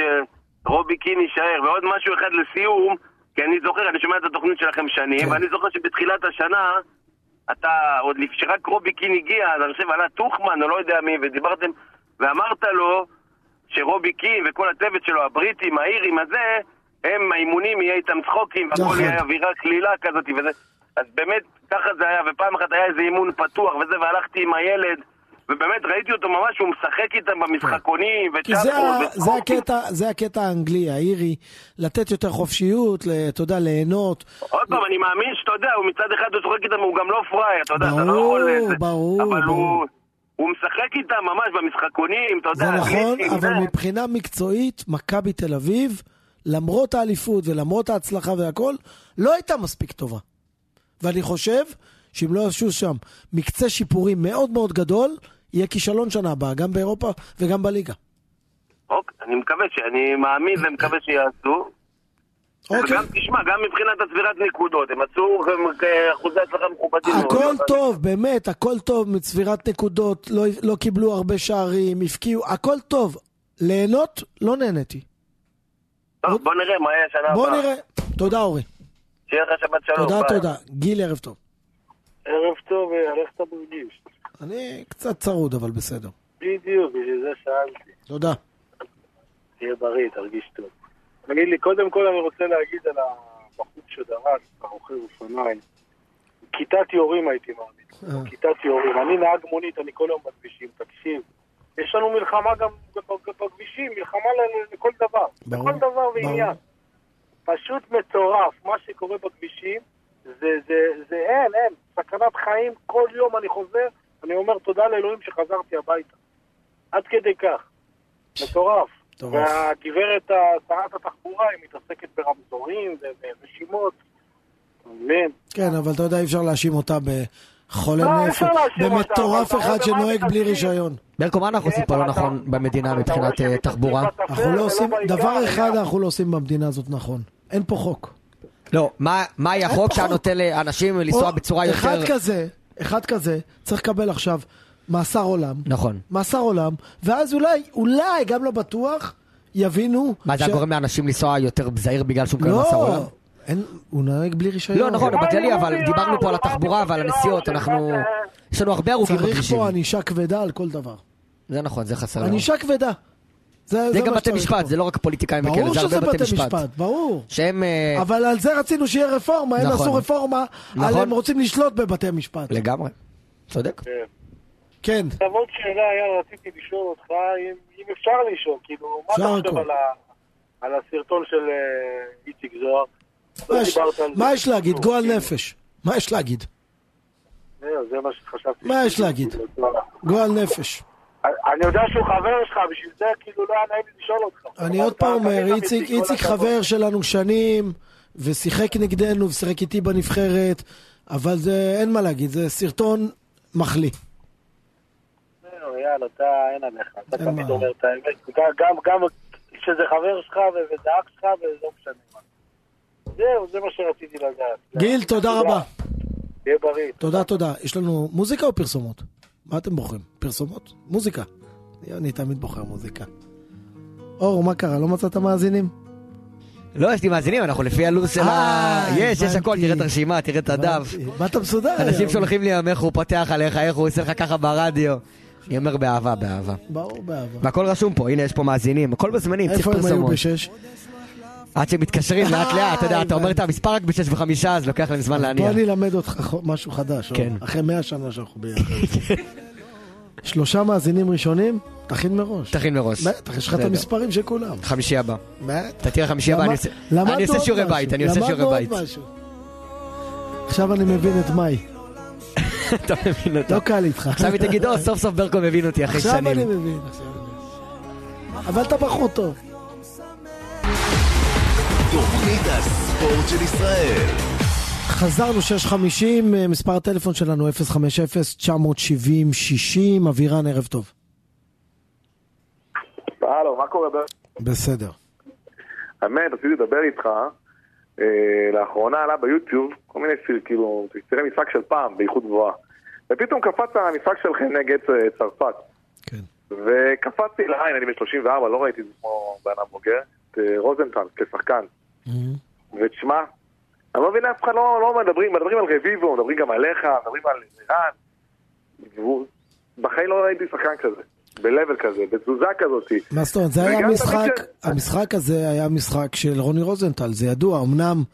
שרובי קין יישאר. ועוד משהו אחד לסיום, כי אני זוכר, אני שומע את התוכנית שלכם שנים, ואני זוכר שבתחילת השנה, אתה, עוד שרק רובי קין הגיע, אני חושב, עלה טוחמן, או לא יודע מי, ודיברתם, ואמרת לו שרובי קין וכל הצוות שלו, הבריטים, האירים הזה, הם האימונים יהיה איתם צחוקים, והכל יהיה אווירה כלילה כזאת, וזה, אז באמת, ככה זה היה, ופעם אחת היה איזה אימון פתוח וזה, והלכתי עם הילד, ובאמת ראיתי אותו ממש, הוא משחק איתם במשחקונים, זה הקטע, זה הקטע האנגלי, האירי, לתת יותר חופשיות, אתה יודע, ליהנות. עוד פעם, אני מאמין שאתה יודע, הוא מצד אחד הוא שוחק איתם, הוא גם לא פראי, אתה יודע, אתה לא יכול לזה. ברור, אבל הוא משחק איתם ממש במשחקונים, אתה יודע. זה נכון, אבל מבחינה מקצועית, מכבי תל אביב, למרות האליפות ולמרות ההצלחה והכל, לא הייתה מספיק טובה. ואני חושב שאם לא עשו שם מקצה שיפורים מאוד מאוד גדול, יהיה כישלון שנה הבאה, גם באירופה וגם בליגה. אוקיי, אני מקווה שאני מאמין ומקווה שיעשו. אוקיי. וגם תשמע, גם מבחינת הצבירת נקודות, הם עשו אחוזי הצלחה מכובדים. הכל טוב, באמת, הכל טוב מצבירת נקודות, לא, לא קיבלו הרבה שערים, הפקיעו, הכל טוב. ליהנות, לא נהניתי. טוב, בוא נראה מה יהיה השנה הבאה. בוא נראה. תודה אורי. שיהיה לך שבת שלום. תודה, תודה. גיל, ערב טוב. ערב טוב, איך אתה מרגיש? אני קצת צרוד, אבל בסדר. בדיוק, בשביל זה שאלתי. תודה. תהיה בריא, תרגיש טוב. תגיד לי, קודם כל אני רוצה להגיד על הבחור שדרס, הרוכב אופניים. כיתת יורים הייתי מאמין. כיתת יורים. אני נהג מונית, אני כל יום בכבישים, תקשיב. יש לנו מלחמה גם בכבישים, מלחמה לכל דבר. לכל דבר ועניין. פשוט מטורף. מה שקורה בכבישים, זה, זה, זה אין, אין. סכנת חיים, כל יום אני חוזר, אני אומר תודה לאלוהים שחזרתי הביתה. עד כדי כך. מטורף. והגברת שרת התחבורה היא מתעסקת ברמזורים ורשימות. מבין? כן, אבל אתה יודע, אי אפשר להאשים אותה בחולה נפש, במטורף אחד שנוהג בלי רישיון. ברקו, מה אנחנו עושים פה לא נכון במדינה מבחינת תחבורה? אנחנו לא עושים, דבר אחד אנחנו לא עושים במדינה הזאת נכון. אין פה חוק. לא, מה היה חוק שנותן לאנשים לנסוע בצורה יותר... אחד כזה, אחד כזה, צריך לקבל עכשיו מאסר עולם. נכון. מאסר עולם, ואז אולי, אולי, גם לא בטוח, יבינו... מה זה הגורם לאנשים לנסוע יותר בזהיר בגלל שהוא מקבל מאסר עולם? אין, הוא נוהג בלי רישיון. לא, נכון, בכללי, אבל דיברנו פה על התחבורה ועל הנסיעות, אנחנו... יש לנו הרבה הרוגים בכבישים. צריך פה ענישה כבדה על כל דבר. זה נכון, זה חסר. ענישה כבדה. זה גם בתי משפט, זה לא רק פוליטיקאים וכאלה, זה הרבה בתי משפט. ברור. שהם... אבל על זה רצינו שיהיה רפורמה, הם עשו רפורמה, הם רוצים לשלוט בבתי משפט. לגמרי. צודק. כן. עוד שאלה היה, רציתי לשאול אותך, אם אפשר לשאול, כאילו, מה אתה חושב על הסרטון של איציק זוהר? מה יש להגיד? גועל נפש. מה יש להגיד? זה מה שחשבתי. מה יש להגיד? גועל נפש. אני יודע שהוא חבר שלך, בשביל זה כאילו לא היה נעים לשאול אותך. אני עוד פעם אומר, איציק חבר שלנו שנים, ושיחק נגדנו, ושיחק איתי בנבחרת, אבל זה אין מה להגיד, זה סרטון מחלי. זהו, יאללה, אתה אין עליך, אתה תמיד אומר את האמת, גם כשזה חבר שלך ודאג שלך וזה לא משנה מה. זהו, זה מה שרציתי לדעת. גיל, תודה רבה. תהיה בריא. תודה, תודה. יש לנו מוזיקה או פרסומות? מה אתם בוחרים? פרסומות? מוזיקה. אני תמיד בוחר מוזיקה. אור, מה קרה? לא מצאת מאזינים? לא, יש לי מאזינים, אנחנו לפי הלו"ז של ה... יש, יש הכל, תראה את הרשימה, תראה את הדף. מה אתה מסודר? אנשים שולחים לי איך הוא פותח עליך, איך הוא עושה לך ככה ברדיו. אני אומר באהבה, באהבה. ברור, באהבה. והכל רשום פה, הנה יש פה מאזינים, הכל בזמנים, צריך פרסומות. איפה הם היו בשש? עד שמתקשרים לאט לאט, אתה יודע, אתה אומר את המספר רק בשש וחמישה, אז לוקח להם זמן להניח. בוא אני אלמד אותך משהו חדש, אחרי מאה שנה שאנחנו ביחד. שלושה מאזינים ראשונים, תכין מראש. תכין מראש. בטח, יש לך את המספרים של כולם. חמישי הבא. בטח. אתה תראה חמישי הבא, אני עושה שיעורי בית, אני עושה שיעורי בית. עכשיו אני מבין את מאי. אתה מבין אותה. לא קל איתך. עכשיו היא תגיד, או, סוף סוף ברקו מבין אותי אחרי שנים. עכשיו אני מבין. אבל אתה בחור טוב. תוכנית הספורט של ישראל. חזרנו שש חמישים, מספר הטלפון שלנו אפס חמש אפס תשע שבע אפס שישים. אבירן, ערב טוב. הלו, מה קורה? בסדר. האמת, רציתי לדבר איתך, לאחרונה עלה ביוטיוב כל מיני כאילו, תראה משחק של פעם באיכות גבוהה, ופתאום קפץ המשחק שלכם נגד צרפת. כן. וקפצתי לעין, אני ב-שלושים וארבע, לא ראיתי את זה כמו בענב בוגר, את רוזנטל כשחקן. ותשמע, אני לא מבין, אף אחד לא מדברים, מדברים על רביבו, מדברים גם עליך, מדברים על איראן. בחיים לא ראיתי שחקן כזה, בלבל כזה, בתזוזה כזאת. מה זאת אומרת, זה היה משחק, המשחק הזה היה משחק של רוני רוזנטל, זה ידוע, אמנם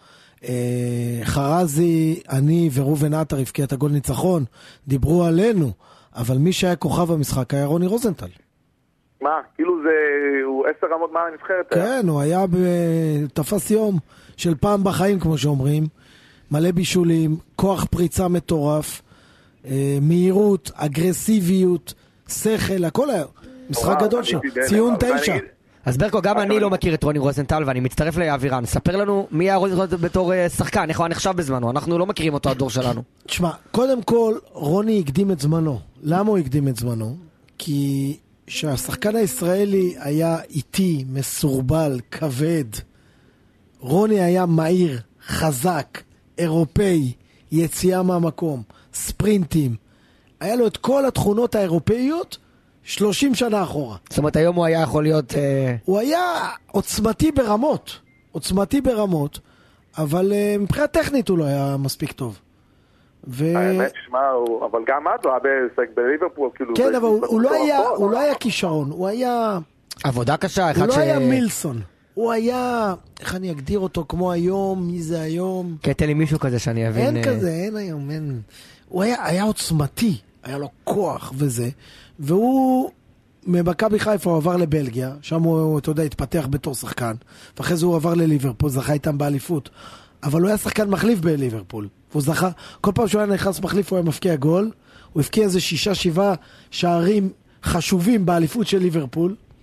חרזי, אני ורובן עטר הבקיע את הגול ניצחון, דיברו עלינו, אבל מי שהיה כוכב המשחק היה רוני רוזנטל. מה? כאילו זה, הוא עשר רמות מה הנבחרת? כן, הוא היה בתפס יום של פעם בחיים, כמו שאומרים, מלא בישולים, כוח פריצה מטורף, מהירות, אגרסיביות, שכל, הכל היה משחק גדול שם, ציון תשע. אז ברקו, גם אני לא מכיר את רוני רוזנטל, ואני מצטרף לאבירן. ספר לנו מי היה רוני רוזנטל בתור שחקן, איך הוא נחשב בזמנו, אנחנו לא מכירים אותו הדור שלנו. תשמע, קודם כל, רוני הקדים את זמנו. למה הוא הקדים את זמנו? כי שהשחקן הישראלי היה איטי, מסורבל, כבד. רוני היה מהיר, חזק, אירופאי, יציאה מהמקום, ספרינטים. היה לו את כל התכונות האירופאיות שלושים שנה אחורה. זאת אומרת, היום הוא היה יכול להיות... הוא היה עוצמתי ברמות, עוצמתי ברמות, אבל מבחינה טכנית הוא לא היה מספיק טוב. האמת, שמע, אבל גם עד הוא היה בליברפול, כאילו... כן, אבל הוא לא היה כישרון, הוא היה... עבודה קשה, אחד ש... הוא לא היה מילסון. הוא היה, איך אני אגדיר אותו, כמו היום, מי זה היום? קטע לי מישהו כזה שאני אבין... אין כזה, אין היום, אין... הוא היה, היה עוצמתי, היה לו כוח וזה, והוא, ממכבי חיפה הוא עבר לבלגיה, שם הוא, אתה יודע, התפתח בתור שחקן, ואחרי זה הוא עבר לליברפול, זכה איתם באליפות, אבל הוא היה שחקן מחליף בליברפול, והוא זכה, כל פעם שהוא היה נכנס מחליף הוא היה מפקיע גול, הוא הפקיע איזה שישה, שבעה שערים חשובים באליפות של ליברפול,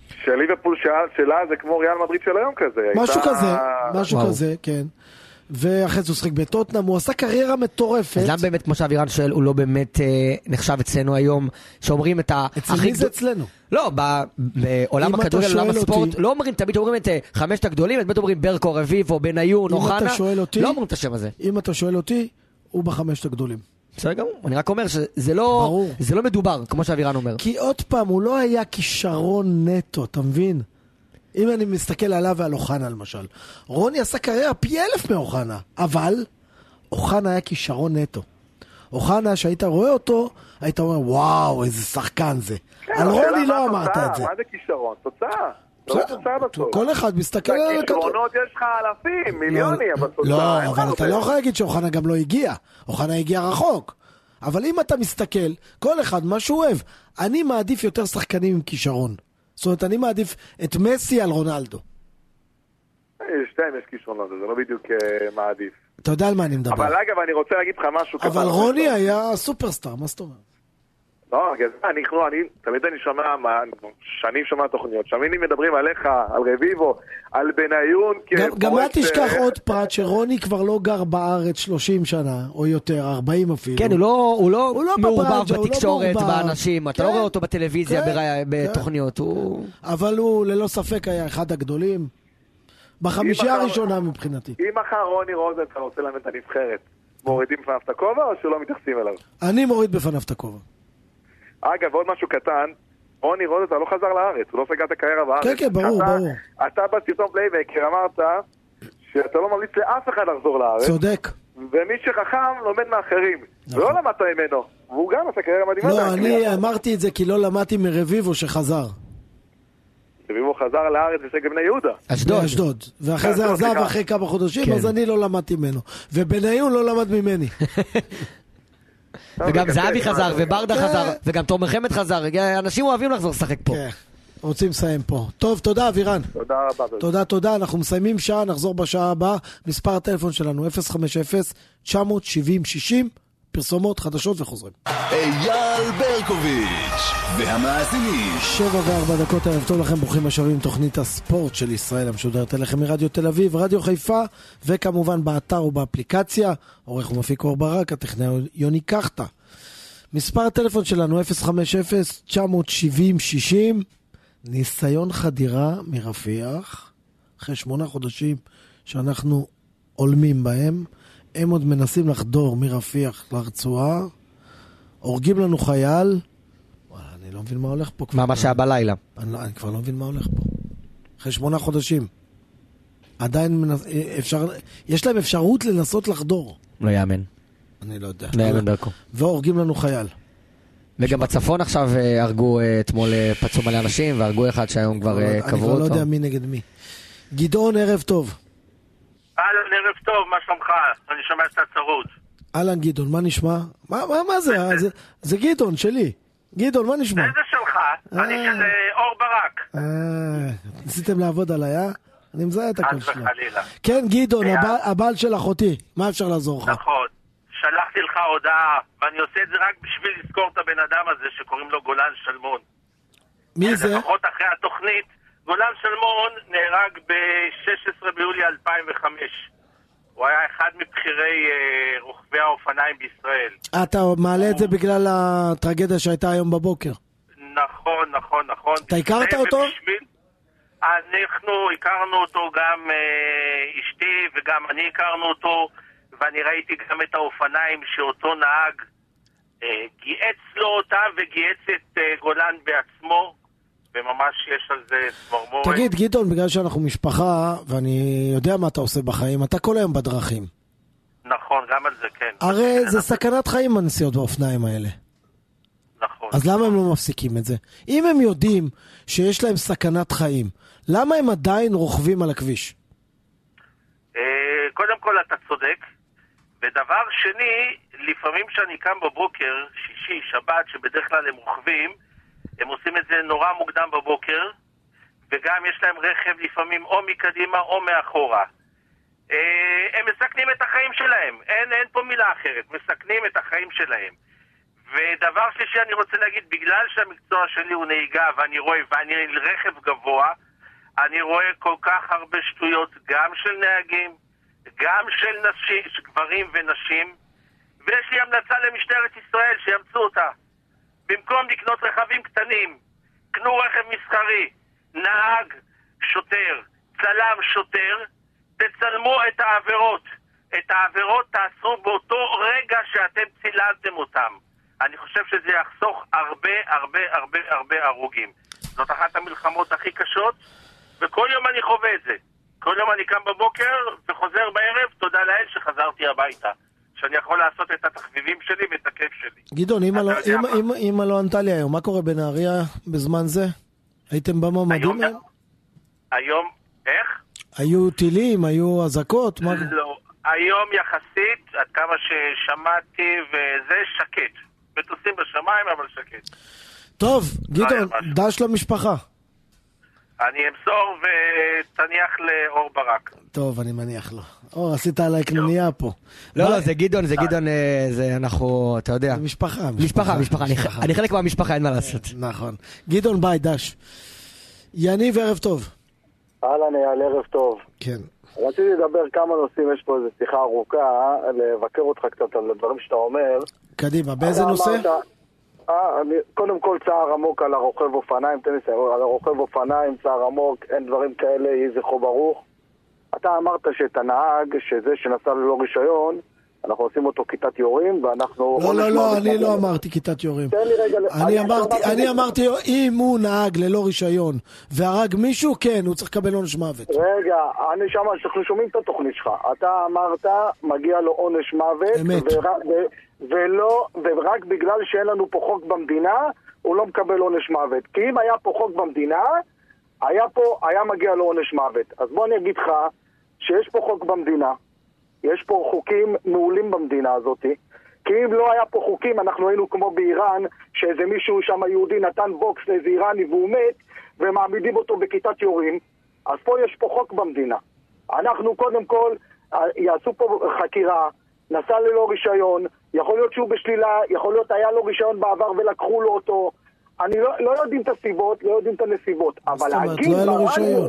שליברפול שלה זה כמו ריאל מדריד של היום כזה. משהו הייתה... כזה, משהו וואו. כזה, כן. ואחרי זה הוא שחק בטוטנאם, הוא עשה קריירה מטורפת. אז למה באמת, כמו שאבירן שואל, הוא לא באמת אה, נחשב אצלנו היום, שאומרים את ה... אצל מי זה אצלנו? לא, ב- בעולם אם הכדורגל, אתה עולם שואל הספורט, אותי- לא אומרים, תמיד אומרים את אה, חמשת הגדולים, באמת אומרים ברקו, רביבו, בניון, אם אוחנה, אתה שואל אותי- לא אומרים את השם הזה. אם אתה שואל אותי, הוא בחמשת הגדולים. בסדר גמור, אני רק אומר שזה לא, ברור. זה לא מדובר, כמו שאבירן אומר. כי עוד פעם, הוא לא היה כישרון נטו, אתה מבין? אם אני מסתכל עליו ועל אוחנה למשל. רוני עשה קריירה פי אלף מאוחנה, אבל אוחנה היה כישרון נטו. אוחנה, שהיית רואה אותו, היית אומר, וואו, איזה שחקן זה. על רוני לא אמרת את זה. מה זה כישרון? תוצאה. בסדר, כל אחד מסתכל על הכדור. בכישרונות יש לך אלפים, מיליונים, אבל תוצאה. לא, אין אבל הרבה. אתה לא יכול להגיד שאוחנה גם לא הגיע. אוחנה הגיע רחוק. אבל אם אתה מסתכל, כל אחד מה שהוא אוהב. אני מעדיף יותר שחקנים עם כישרון. זאת אומרת, אני מעדיף את מסי על רונלדו. שתיים יש כישרונות, זה לא בדיוק אה, מעדיף. אתה יודע על מה אני מדבר. אבל אגב, אני רוצה להגיד לך משהו. אבל ככה, רוני היה סופרסטאר, מה זאת אומרת? לא, אני, אני, תמיד אני שומע, מה, שנים שומע תוכניות, שנים מדברים עליך, על רביבו, על בניון. גם, גם אל תשכח עוד פרט שרוני כבר לא גר בארץ שלושים שנה, או יותר, ארבעים אפילו. כן, הוא לא, הוא לא, הוא לא מעורבב בברנז'ה, הוא לא בתקשורת, מעורבב. באנשים, אתה כן, לא רואה אותו בטלוויזיה, כן, ברא- בתוכניות, הוא... אבל הוא ללא ספק היה אחד הגדולים. בחמישייה אם מחר- הראשונה מבחינתי. אם מחר רוני רוזנטל רוצה לאמן את הנבחרת, מורידים בפניו את הכובע או שלא מתייחסים אליו? אני מוריד בפניו את הכובע. אגב, עוד משהו קטן, רוני רוזנטל לא חזר לארץ, הוא לא סגר את הקריירה בארץ. כן, כן, ברור, אתה, ברור. אתה בסרטון פלייבקר אמרת שאתה לא ממליץ לאף אחד לחזור לארץ. צודק. ומי שחכם לומד מאחרים. ולא למדת ממנו, והוא גם עשה קריירה מדהימה. לא, אני אמרתי את זה כי לא למדתי מרביבו שחזר. רביבו חזר לארץ ושגב בני יהודה. אשדוד. אשדוד. ואחרי זה עזב אחרי כמה חודשים, אז אני לא למדתי ממנו. ובניון לא למד ממני. וגם זהבי חזר, וברדה כן. חזר, וגם תומר חמד חזר, אנשים אוהבים לחזור לשחק פה. כן. רוצים לסיים פה. טוב, תודה אבירן. תודה רבה. תודה, תודה. אנחנו מסיימים שעה, נחזור בשעה הבאה. מספר הטלפון שלנו אפס חמש אפס תשע שבע אפס שש אפס. פרסומות, חדשות וחוזרים. אייל ברקוביץ' והמאזינים. שבע וארבע דקות, ערב טוב לכם, ברוכים השבים, תוכנית הספורט של ישראל המשודרת אליכם מרדיו תל אביב, רדיו חיפה, וכמובן באתר ובאפליקציה. עורך ומפיק אור ברק, הטכנאי יוני קחטה. מספר הטלפון שלנו אפס חמש אפס תשע שבע אפס שש אפס. ניסיון חדירה מרפיח, אחרי שמונה חודשים שאנחנו עולמים בהם, הם עוד מנסים לחדור מרפיח לרצועה, הורגים לנו חייל, וואלה, אני לא מבין מה הולך פה. מה מה שהיה בלילה? אני, לא, אני כבר לא מבין מה הולך פה. אחרי שמונה חודשים. עדיין מנס... אפשר... יש להם אפשרות לנסות לחדור. לא יאמן. אני לא יודע. לא יאמן דרכו. והורגים לנו חייל. וגם בצפון עכשיו אה, הרגו אה, אתמול אה, פצעו מלא אנשים, והרגו אחד שהיום כבר אה, אני קברו כבר לא אותו. יודע מי נגד מי. גדעון, ערב טוב. אהלן, ערב טוב, מה שלומך? אני שומע שאתה צרוד. אהלן גדעון, מה נשמע? מה, מה, מה זה? זה? זה גדעון שלי. גדעון, מה נשמע? איזה שלך? אני של אה, אור ברק. אה, ניסיתם לעבוד עליי, אה? אני מזהה את הכל חס שלו. וחלילה. כן, גדעון, היה- הבעל- הבעל של אחותי. מה אפשר לעזור לך? נכון. שלחתי לך הודעה, ואני עושה את זה רק בשביל לזכור את הבן אדם הזה שקוראים לו גולן שלמון. מי זה? לפחות אחרי התוכנית, גולן שלמון נהרג ב-שישה עשר ביולי אלפיים וחמש. הוא היה אחד מבחירי אה, רוכבי האופניים בישראל. אתה מעלה את זה בגלל הטרגדיה שהייתה היום בבוקר. נכון, נכון, נכון. אתה הכרת זה אותו? ובשביל... אנחנו הכרנו אותו, גם אה, אשתי וגם אני הכרנו אותו, ואני ראיתי גם את האופניים שאותו נהג אה, גייץ לו אותם וגייץ את אה, גולן בעצמו, וממש יש על זה צמרמורת. תגיד, גדעון, בגלל שאנחנו משפחה, ואני יודע מה אתה עושה בחיים, אתה כל היום בדרכים. נכון, גם על זה כן. הרי זה סכנת חיים הנסיעות באופניים האלה. נכון. אז למה הם לא מפסיקים את זה? אם הם יודעים שיש להם סכנת חיים, למה הם עדיין רוכבים על הכביש? אה, קודם כל אתה צודק, ודבר שני, לפעמים שאני קם בבוקר, שישי, שבת, שבדרך כלל הם רוכבים, הם עושים את זה נורא מוקדם בבוקר, וגם יש להם רכב לפעמים או מקדימה או מאחורה. אה, הם מסכנים את החיים שלהם, אין, אין פה מילה אחרת, מסכנים את החיים שלהם. ודבר שלישי אני רוצה להגיד, בגלל שהמקצוע שלי הוא נהיגה ואני רואה, ואני רכב גבוה, אני רואה כל כך הרבה שטויות, גם של נהגים, גם של נשים, גברים ונשים, ויש לי המלצה למשטרת ישראל שימצאו אותה. במקום לקנות רכבים קטנים, קנו רכב מסחרי, נהג שוטר, צלם שוטר, תצלמו את העבירות. את העבירות תעשו באותו רגע שאתם צילמתם אותם. אני חושב שזה יחסוך הרבה הרבה הרבה הרבה הרוגים. זאת אחת המלחמות הכי קשות, וכל יום אני חווה את זה. כל יום אני קם בבוקר וחוזר בערב, תודה לאל שחזרתי הביתה. שאני יכול לעשות את התחביבים שלי ואת הכיף שלי. גדעון, אמא לא ענתה לי היום, מה קורה בנהריה בזמן זה? הייתם בממדים היום? היום, איך? היו טילים, היו אזעקות? לא, היום יחסית, עד כמה ששמעתי, וזה שקט. מטוסים בשמיים, אבל שקט. טוב, גדעון, דש למשפחה. אני אמסור ותניח לאור ברק. טוב, אני מניח לו. אור, עשית עליי קנוניה פה. לא, לא, זה גדעון, זה גדעון, זה אנחנו, אתה יודע. זה משפחה. משפחה, משפחה. אני חלק מהמשפחה, אין מה לעשות. נכון. גדעון, ביי, דש. יניב, ערב טוב. אהלן, אייל, ערב טוב. כן. רציתי לדבר כמה נושאים, יש פה איזו שיחה ארוכה, לבקר אותך קצת על הדברים שאתה אומר. קדימה, באיזה נושא? אה, אני, קודם כל צער עמוק על הרוכב אופניים, תן לי סייר, על הרוכב אופניים, צער עמוק, אין דברים כאלה, יהי זכרו ברוך. אתה אמרת שאת הנהג, שזה שנסע ללא רישיון, אנחנו עושים אותו כיתת יורים, ואנחנו... לא, לא, לא, אני לא אמרתי כיתת יורים. תן לי רגע... אני אמרתי, אני אמרתי, אם הוא נהג ללא רישיון, והרג מישהו, כן, הוא צריך לקבל עונש מוות. רגע, אני שמה, אנחנו שומעים את התוכנית שלך. אתה אמרת, מגיע לו עונש מוות. אמת. ולא, ורק בגלל שאין לנו פה חוק במדינה, הוא לא מקבל עונש מוות. כי אם היה פה חוק במדינה, היה פה, היה מגיע לו עונש מוות. אז בוא אני אגיד לך, שיש פה חוק במדינה, יש פה חוקים מעולים במדינה הזאת, כי אם לא היה פה חוקים, אנחנו היינו כמו באיראן, שאיזה מישהו שם יהודי נתן בוקס לאיזה איראני והוא מת, ומעמידים אותו בכיתת יורים. אז פה יש פה חוק במדינה. אנחנו קודם כל, יעשו פה חקירה, נסע ללא רישיון, יכול להיות שהוא בשלילה, יכול להיות היה לו רישיון בעבר ולקחו לו אותו. אני לא, לא יודעים את הסיבות, לא יודעים את הנסיבות, אבל להגיד... לא היה לו רישיון.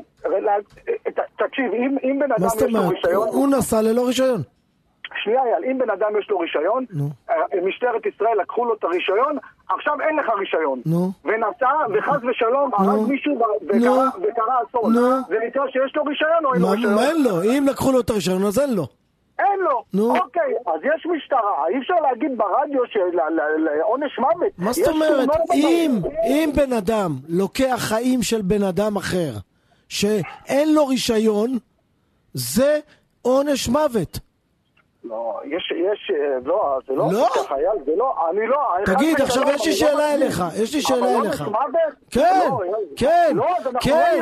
תקשיב, אם, אם בן אדם יש לו רישיון... הוא נסע ללא רישיון. שנייה, יאל, אם בן אדם יש לו רישיון, משטרת ישראל לקחו לו את הרישיון, עכשיו אין לך רישיון. ונסע, וחס ושלום, הרג מישהו וקרה אסון. זה נקרא שיש לו רישיון או אין לו רישיון? מה אין לו? אם לקחו לו את הרישיון, אז אין לו. אין לו. אוקיי, אז יש משטרה. אי אפשר להגיד ברדיו שלעונש מוות. מה זאת אומרת? אם בן אדם לוקח חיים של בן אדם אחר, שאין לו רישיון, זה עונש מוות. לא, יש, יש, לא, זה לא, לא? חייל, זה לא, אני לא, תגיד, עכשיו יש לי שאלה אליך, יש לי שאלה אליך. כן, כן, כן,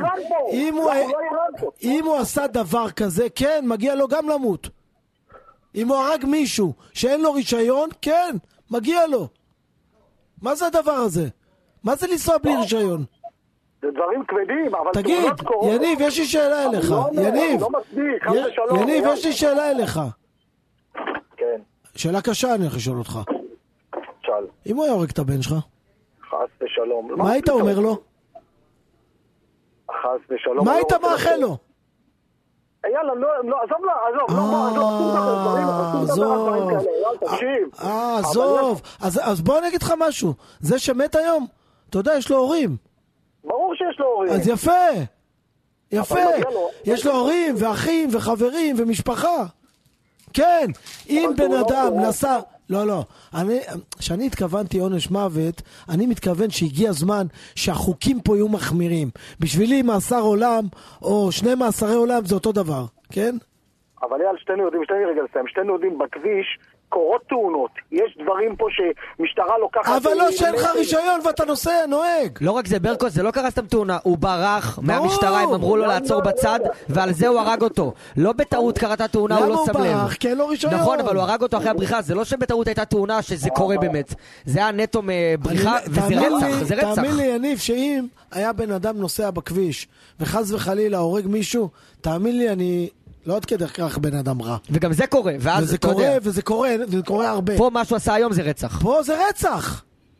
אם הוא עשה דבר כזה, כן, מגיע לו גם למות. אם הוא הרג מישהו שאין לו רישיון, כן, מגיע לו. מה זה הדבר הזה? מה זה לנסוע בלי רישיון? זה דברים כבדים, אבל... תגיד, יניב, יש לי שאלה אליך. יניב, יניב, יש לי שאלה אליך. כן. שאלה קשה אני הולך לשאול אותך. שאל. אם הוא היה הורג את הבן שלך? חס ושלום. מה היית אומר לו? חס ושלום. מה היית מאחל לו? יאללה, לא, לא, עזוב, לא, עזוב, לא, עזוב, אה, עזוב. אז בוא אני אגיד לך משהו. זה שמת היום, אתה יודע, יש לו הורים. ברור שיש לו הורים. אז יפה. יפה. יש לו הורים ואחים וחברים ומשפחה. כן, אם בן אדם נסע... לא, לא. כשאני התכוונתי עונש מוות, אני מתכוון שהגיע הזמן שהחוקים פה יהיו מחמירים. בשבילי מאסר עולם או שני מאסרי עולם זה אותו דבר, כן? אבל יאל, שתינו יודעים, שתינו רגע לסיים, שתינו יודעים בכביש קורות תאונות. יש דברים פה שמשטרה לוקחת... אבל לא שאין לך רישיון ואתה נוסע, נוהג. לא רק זה, ברקוס, זה לא קרה סתם תאונה. הוא ברח מהמשטרה, הם אמרו לו לעצור בצד, ועל זה הוא הרג אותו. לא בטעות קרתה תאונה, הוא לא שם לב. למה הוא ברח? כי אין לו רישיון. נכון, אבל הוא הרג אותו אחרי הבריחה. זה לא שבטעות הייתה תאונה שזה קורה באמת. זה היה נטו מבריחה, וזה רצח. זה רצח. תאמין לי, יניב, שאם היה בן אדם נוסע בכביש, וחס וחלילה הורג מישהו, תאמין לי, אני... לא עד כדי כך בן אדם רע. וגם זה קורה, ואז וזה אתה קורה, יודע. וזה קורה, וזה קורה הרבה. פה מה שהוא עשה היום זה רצח. פה זה רצח.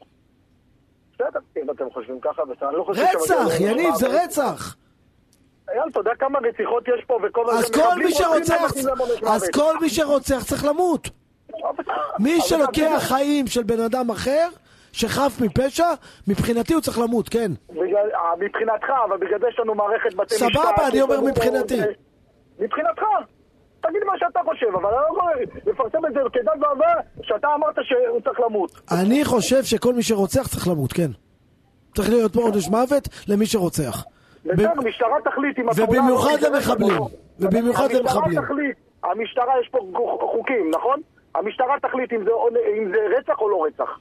בסדר, אם אתם חושבים ככה, בסדר, אני לא חושב... רצח, יניב, זה רצח. אייל, אתה יודע כמה רציחות יש פה וכל... אז כל מי שרוצח, אז כל מי שרוצח צריך למות. מי שלוקח חיים של בן אדם אחר, שחף מפשע, מבחינתי הוא צריך למות, כן. מבחינתך, אבל בגלל זה יש לנו מערכת בתי משפט... סבבה, אני אומר מבחינתי. מבחינתך, תגיד מה שאתה חושב, אבל אני לא יכול לפרסם את זה כדת ועבר, שאתה אמרת שהוא צריך למות. אני חושב שכל מי שרוצח צריך למות, כן. צריך להיות פה עונש מוות למי שרוצח. בסדר, המשטרה תחליט אם... ובמיוחד למחבלים. ובמיוחד למחבלים. המשטרה, יש פה חוקים, נכון? המשטרה תחליט אם זה רצח או לא רצח.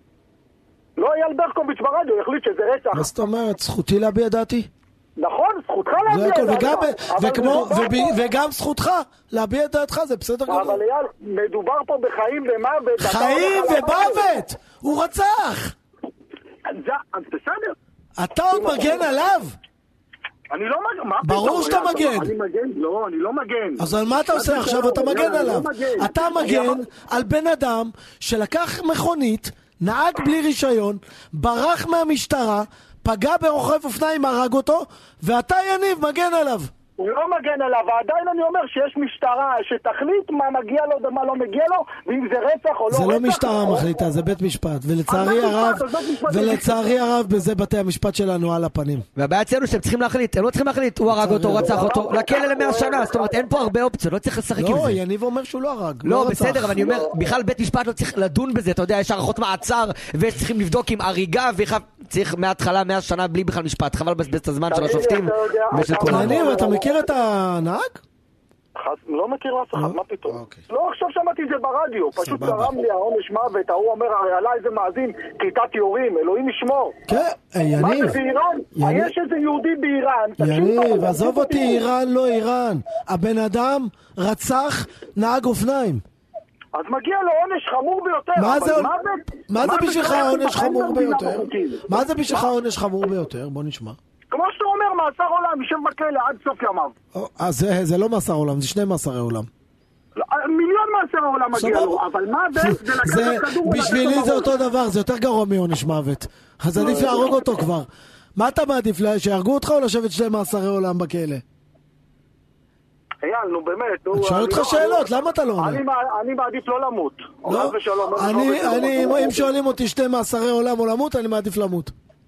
לא אייל ברקוביץ' ברדיו יחליט שזה רצח. מה זאת אומרת? זכותי להביע דעתי? נכון, זכותך להביע דעתך. וגם זכותך להביע דעתך, זה בסדר גמור. אבל אייל, מדובר פה בחיים ומוות. חיים ומוות! הוא רצח! אז בסדר. אתה עוד מגן עליו? אני לא מגן. ברור שאתה מגן. אני מגן, לא, אני לא מגן. אז על מה אתה עושה עכשיו? אתה מגן עליו. אתה מגן על בן אדם שלקח מכונית, נהג בלי רישיון, ברח מהמשטרה, פגע ברוכב אופניים, הרג אותו, ואתה יניב מגן עליו. הוא לא מגן עליו, ועדיין אני אומר שיש משטרה שתחליט מה מגיע לו ומה לא מגיע לו, ואם זה רצח או לא רצח. זה לא משטרה מחליטה, זה בית משפט, ולצערי הרב, ולצערי הרב בזה בתי המשפט שלנו על הפנים. והבעיה אצלנו שהם צריכים להחליט, הם לא צריכים להחליט, הוא הרג אותו, רצח אותו, לכלא למאה שנה, זאת אומרת אין פה הרבה אופציות, לא צריך לשחק עם זה. לא, יניב אומר שהוא לא הרג. לא, בסדר, אבל אני אומר, בכלל בית משפט לא צריך לדון בזה, אתה יודע, יש ערכות מעצר, וצריכים לבדוק עם הריגה, וצריך מההתחלה, מאה שנה בלי בכלל משפט, חבל לבזבז את הזמן של השופטים ושל כולנו. אתה מכיר את הנהג? לא מכיר אף אחד, מה פתאום? לא, עכשיו שמעתי את זה ברדיו, פשוט גרם לי העונש מוות, ההוא אומר, עלה איזה מאזין, כיתת יורים, אלוהים ישמור. כן, יניב. מה זה באיראן? יש איזה יהודי באיראן. יניב, עזוב אותי, איראן לא איראן. הבן אדם רצח נהג אופניים. אז מגיע לו עונש חמור ביותר. מה זה בשבילך עונש חמור ביותר? מה זה בשבילך עונש חמור ביותר? בוא נשמע. כמו שאתה אומר, מאסר עולם, ישב בכלא עד סוף ימיו. אז זה לא מאסר עולם, זה שני מאסרי עולם. מיליון מאסר עולם מגיע לו, אבל מה זה? בשבילי זה אותו דבר, זה יותר גרוע מעונש מוות. אז עדיף להרוג אותו כבר. מה אתה מעדיף, שיהרגו אותך או לשבת שני מאסרי עולם בכלא? אייל, נו באמת. אני שואל אותך שאלות, למה אתה לא עונה? אני מעדיף לא למות. אם שואלים אותי שני מאסרי עולם או למות, אני מעדיף למות.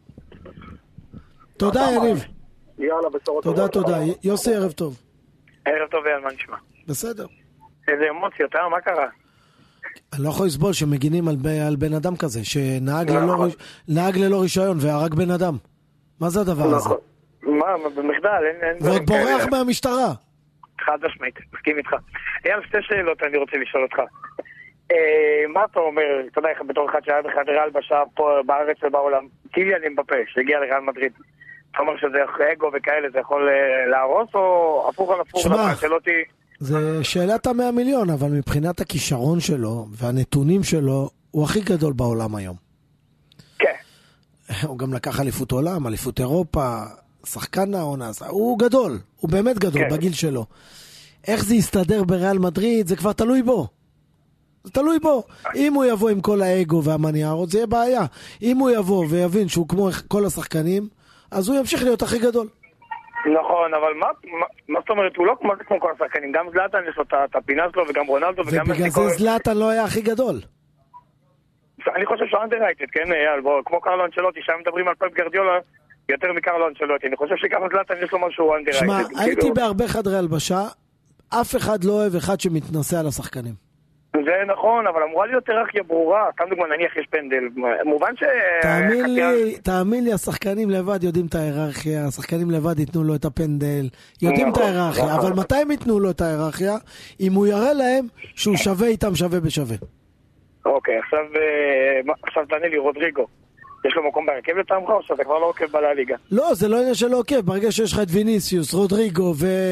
תודה יניב. יאללה, בשורות. תודה, תודה. יוסי, ערב טוב. ערב טוב, יאללה, מה נשמע? בסדר. איזה אמוציות, אה? מה קרה? אני לא יכול לסבול שמגינים על בן אדם כזה, שנהג ללא רישיון והרג בן אדם. מה זה הדבר הזה? מה, במחדל, אין... ועוד בורח מהמשטרה. חד משמעית, מסכים איתך. אייל, שתי שאלות אני רוצה לשאול אותך. מה אתה אומר, אתה יודע, בתור אחד שהיה בחדרי הלבשה פה בארץ ובעולם, קיליאן אמבפה שהגיע לריאל מדריד, אתה אומר שזה אגו וכאלה, זה יכול להרוס או הפוך על הפוך? שמע, זה שאלת המאה מיליון, אבל מבחינת הכישרון שלו והנתונים שלו, הוא הכי גדול בעולם היום. כן. הוא גם לקח אליפות עולם, אליפות אירופה, שחקן העונה, הוא גדול, הוא באמת גדול בגיל שלו. איך זה יסתדר בריאל מדריד, זה כבר תלוי בו. זה תלוי בו. אם הוא יבוא עם כל האגו והמניארות, זה יהיה בעיה. אם הוא יבוא ויבין שהוא כמו כל השחקנים, אז הוא ימשיך להיות הכי גדול. נכון, אבל מה, מה, מה זאת אומרת, הוא לא כמו, כמו כל השחקנים. גם זלאטן יש לו את הפינה שלו, וגם רונלדו, וגם... ובגלל זה זלאטן לא היה הכי גדול. אני חושב שהוא אנדררייטד, כן, אייל, בוא, כמו קרלו אנצ'לוטי, שם מדברים על פפ גרדיולה, יותר מקרלו אנצ'לוטי. אני חושב שגם זלאטן יש לו משהו אנדררייטד. שמע, הייתי בהרבה חדרי הלבשה, אף אחד לא אוהב אחד שמתנסה על השחקנים. זה נכון, אבל אמורה להיות היררכיה ברורה. סתם דוגמה, נניח יש פנדל. מובן ש... תאמין לי, תאמין לי, השחקנים לבד יודעים את ההיררכיה, השחקנים לבד ייתנו לו את הפנדל, יודעים את ההיררכיה, אבל מתי הם ייתנו לו את ההיררכיה? אם הוא יראה להם שהוא שווה איתם שווה בשווה. אוקיי, עכשיו, עכשיו תענה לי, רודריגו. יש לו מקום בהרכב לטעמך, או שאתה כבר לא עוקב בליגה? לא, זה לא עניין שלא עוקב. ברגע שיש לך את ויניסיוס, רודריגו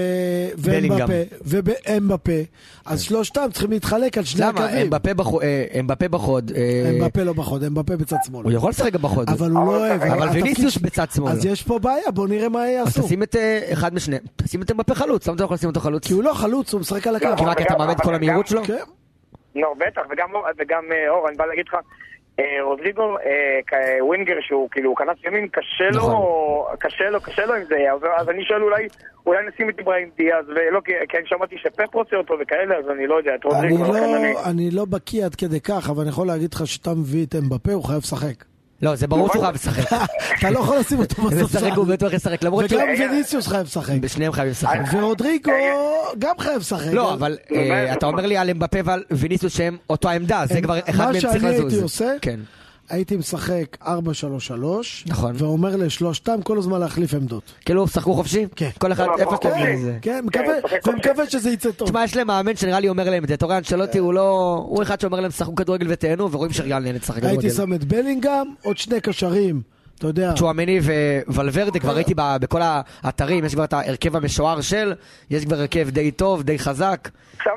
ואמבפה, אז שלושתם צריכים להתחלק על שני הקווים. למה? אמבפה בחוד. אמבפה לא בחוד, אמבפה בצד שמאל. הוא יכול לשחק בחוד. אבל הוא לא אוהב. אבל ויניסיוס בצד שמאל. אז יש פה בעיה, בוא נראה מה יעשו. אז תשים את אחד משני, תשים את אמבפה חלוץ. למה אתה יכול לשים אותו חלוץ? כי הוא לא חלוץ, הוא משחק על הקו. כי רק אתה מאבד כל המהירות שלו? כן. לא, בטח, וגם אור, אני בא להגיד לך, רודריגו, ווינגר שהוא כאילו כנס ימין, קשה לו, קשה לו, קשה לו עם זה, אז אני שואל אולי, אולי נשים את איברהים דיאז, ולא, כי אני שמעתי שפפ רוצה אותו וכאלה, אז אני לא יודע, את רודריגו, אני לא בקיא עד כדי כך, אבל אני יכול להגיד לך שאתה מביא את אמבפה, הוא חייב לשחק. לא, זה ברור שהוא חייב לשחק. אתה לא יכול לשים אותו בספסל. הוא בטוח ישחק, למרות וגם ויניסיוס חייב לשחק. בשניהם חייב לשחק. ורודריגו גם חייב לשחק. לא, אבל אתה אומר לי על אמבפה ועל ויניסיוס שהם אותו העמדה, זה כבר אחד מהם צריך לזוז. מה שאני הייתי עושה, הייתי משחק ארבע שלוש שלוש, נכון. ואומר לשלושתם כל הזמן להחליף עמדות. כאילו, שחקו חופשי? כן. כל אחד, איפה שאתם כן, זה? כן, ומקווה שזה יצא טוב. תשמע, יש להם מאמן שנראה לי אומר להם, דטורי אנצ'לוטי הוא לא... הוא אחד שאומר להם, שחקו כדורגל ותהנו, ורואים שריאל נהנה לשחק כדורגל. הייתי שם את בלינגהם, עוד שני קשרים, אתה יודע. צ'ואמני וולברדה, כבר ראיתי בכל האתרים, יש כבר את ההרכב המשוער של, יש כבר הרכב די טוב, די חזק. עכשיו,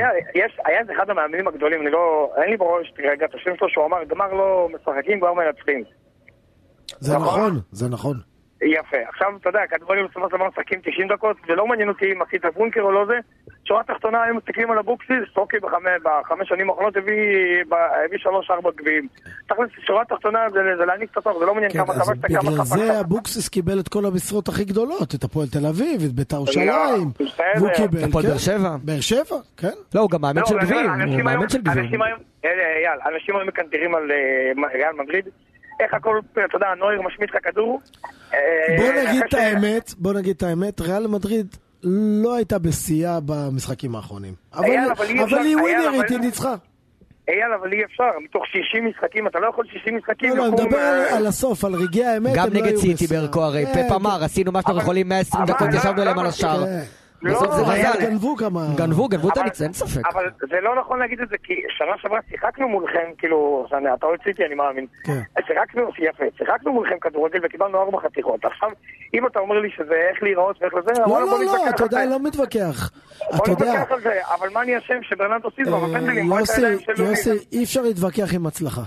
היה זה אחד המאמנים הגדולים, אני לא... אין לי בראש, רגע, את השם שלו שהוא אמר, גמר לא משחקים, כבר מנצחים. זה נכון, זה נכון. יפה. עכשיו, אתה יודע, כדורגל בסופו של דבר משחקים תשעים דקות, ולא מעניין אותי אם עשית בונקר או לא זה. שורה תחתונה, הם מסתכלים על הבוקסיס, סוקי בחמש שנים האחרונות הביא שלוש ארבע גביעים. תכלס, שורה תחתונה זה להניק את התור, זה לא מעניין כמה כבשת, כמה בגלל זה הבוקסיס קיבל את כל המשרות הכי גדולות, את הפועל תל אביב, את בית"ר ירושלים, והוא קיבל, הפועל באר שבע. באר שבע, כן. לא, הוא גם מאמן של גביעים, הוא מאמן של גביעים. אייל, אנשים היום מקנטרים על ריאל מדריד, איך הכל, אתה יודע, נויר משמיט לך כדור. בוא נגיד את האמת, בוא נגיד את האמת, ריאל מדריד לא הייתה בשיאה במשחקים האחרונים. אבל היא ווינרית, היא ניצחה. אייל, אבל אי אפשר, מתוך שישים משחקים, אתה לא יכול שישים משחקים. לא, לא, נדבר על הסוף, על רגעי האמת. גם נגד סיטי ברקו, הרי פפ אמר, עשינו מה שאנחנו יכולים מאה ועשרים דקות, ישבנו אליהם על השער. בסוף זה רזל. גנבו כמה... גנבו, גנבו את הניצחון, אין ספק. אבל זה לא נכון להגיד את זה, כי שנה שעברה שיחקנו מולכם, כאילו, אתה עוד ציטי, אני מאמין. שיחקנו, יפה, שיחקנו מולכם כדורגל וקיבלנו ארבע חתיכות. עכשיו, אם אתה אומר לי שזה איך להיראות ואיך לזה, לא, לא, לא, אתה יודע, לא מתווכח. אתה יודע. אבל מה אני אשם שברננדו סילבה בפנדלים? יוסי, אי אפשר להתווכח עם הצלחה.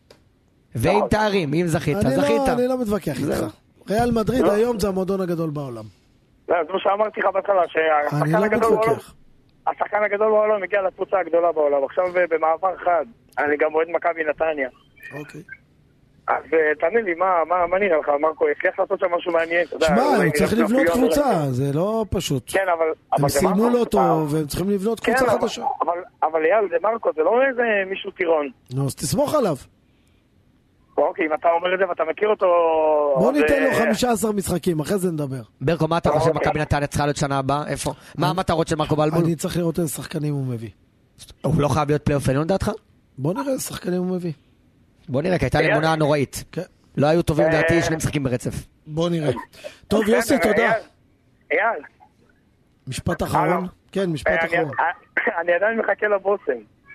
ועם תארים, אם זכית, זכית. אני לא מתווכח איתך. ריאל מדריד היום זה המועדון הגדול בעולם. לא, זה מה שאמרתי לך בהתחלה, שהשחקן הגדול בעולם, השחקן הגדול בעולם מגיע לקבוצה הגדולה בעולם. עכשיו במעבר חד, אני גם מועד מכבי נתניה. אוקיי. אז תענה לי, מה נראה לך, מרקו, הצליח לעשות שם משהו מעניין? שמע, הוא צריך לבנות קבוצה, זה לא פשוט. כן, אבל... הם סיימו לו טוב, והם צריכים לבנות קבוצה חדשה. אבל אייל, זה מרקו, זה לא איזה מישהו טירון. נו, אז תסמוך עליו. אוקיי, אם אתה אומר את זה ואתה מכיר אותו... בוא ניתן לו חמישה עשר משחקים, אחרי זה נדבר. ברקו, מה אתה חושב מכבי נתניה צריכה להיות שנה הבאה? איפה? מה המטרות של מרקו בלבול? אני צריך לראות איזה שחקנים הוא מביא. הוא לא חייב להיות פלייאוף עליון דעתך? בוא נראה איזה שחקנים הוא מביא. בוא נראה, כי הייתה לימונה נוראית. לא היו טובים דעתי, שני משחקים ברצף. בוא נראה. טוב, יוסי, תודה. אייל. משפט אחרון? כן, משפט אחרון. אני עדיין מחכה לבוסם.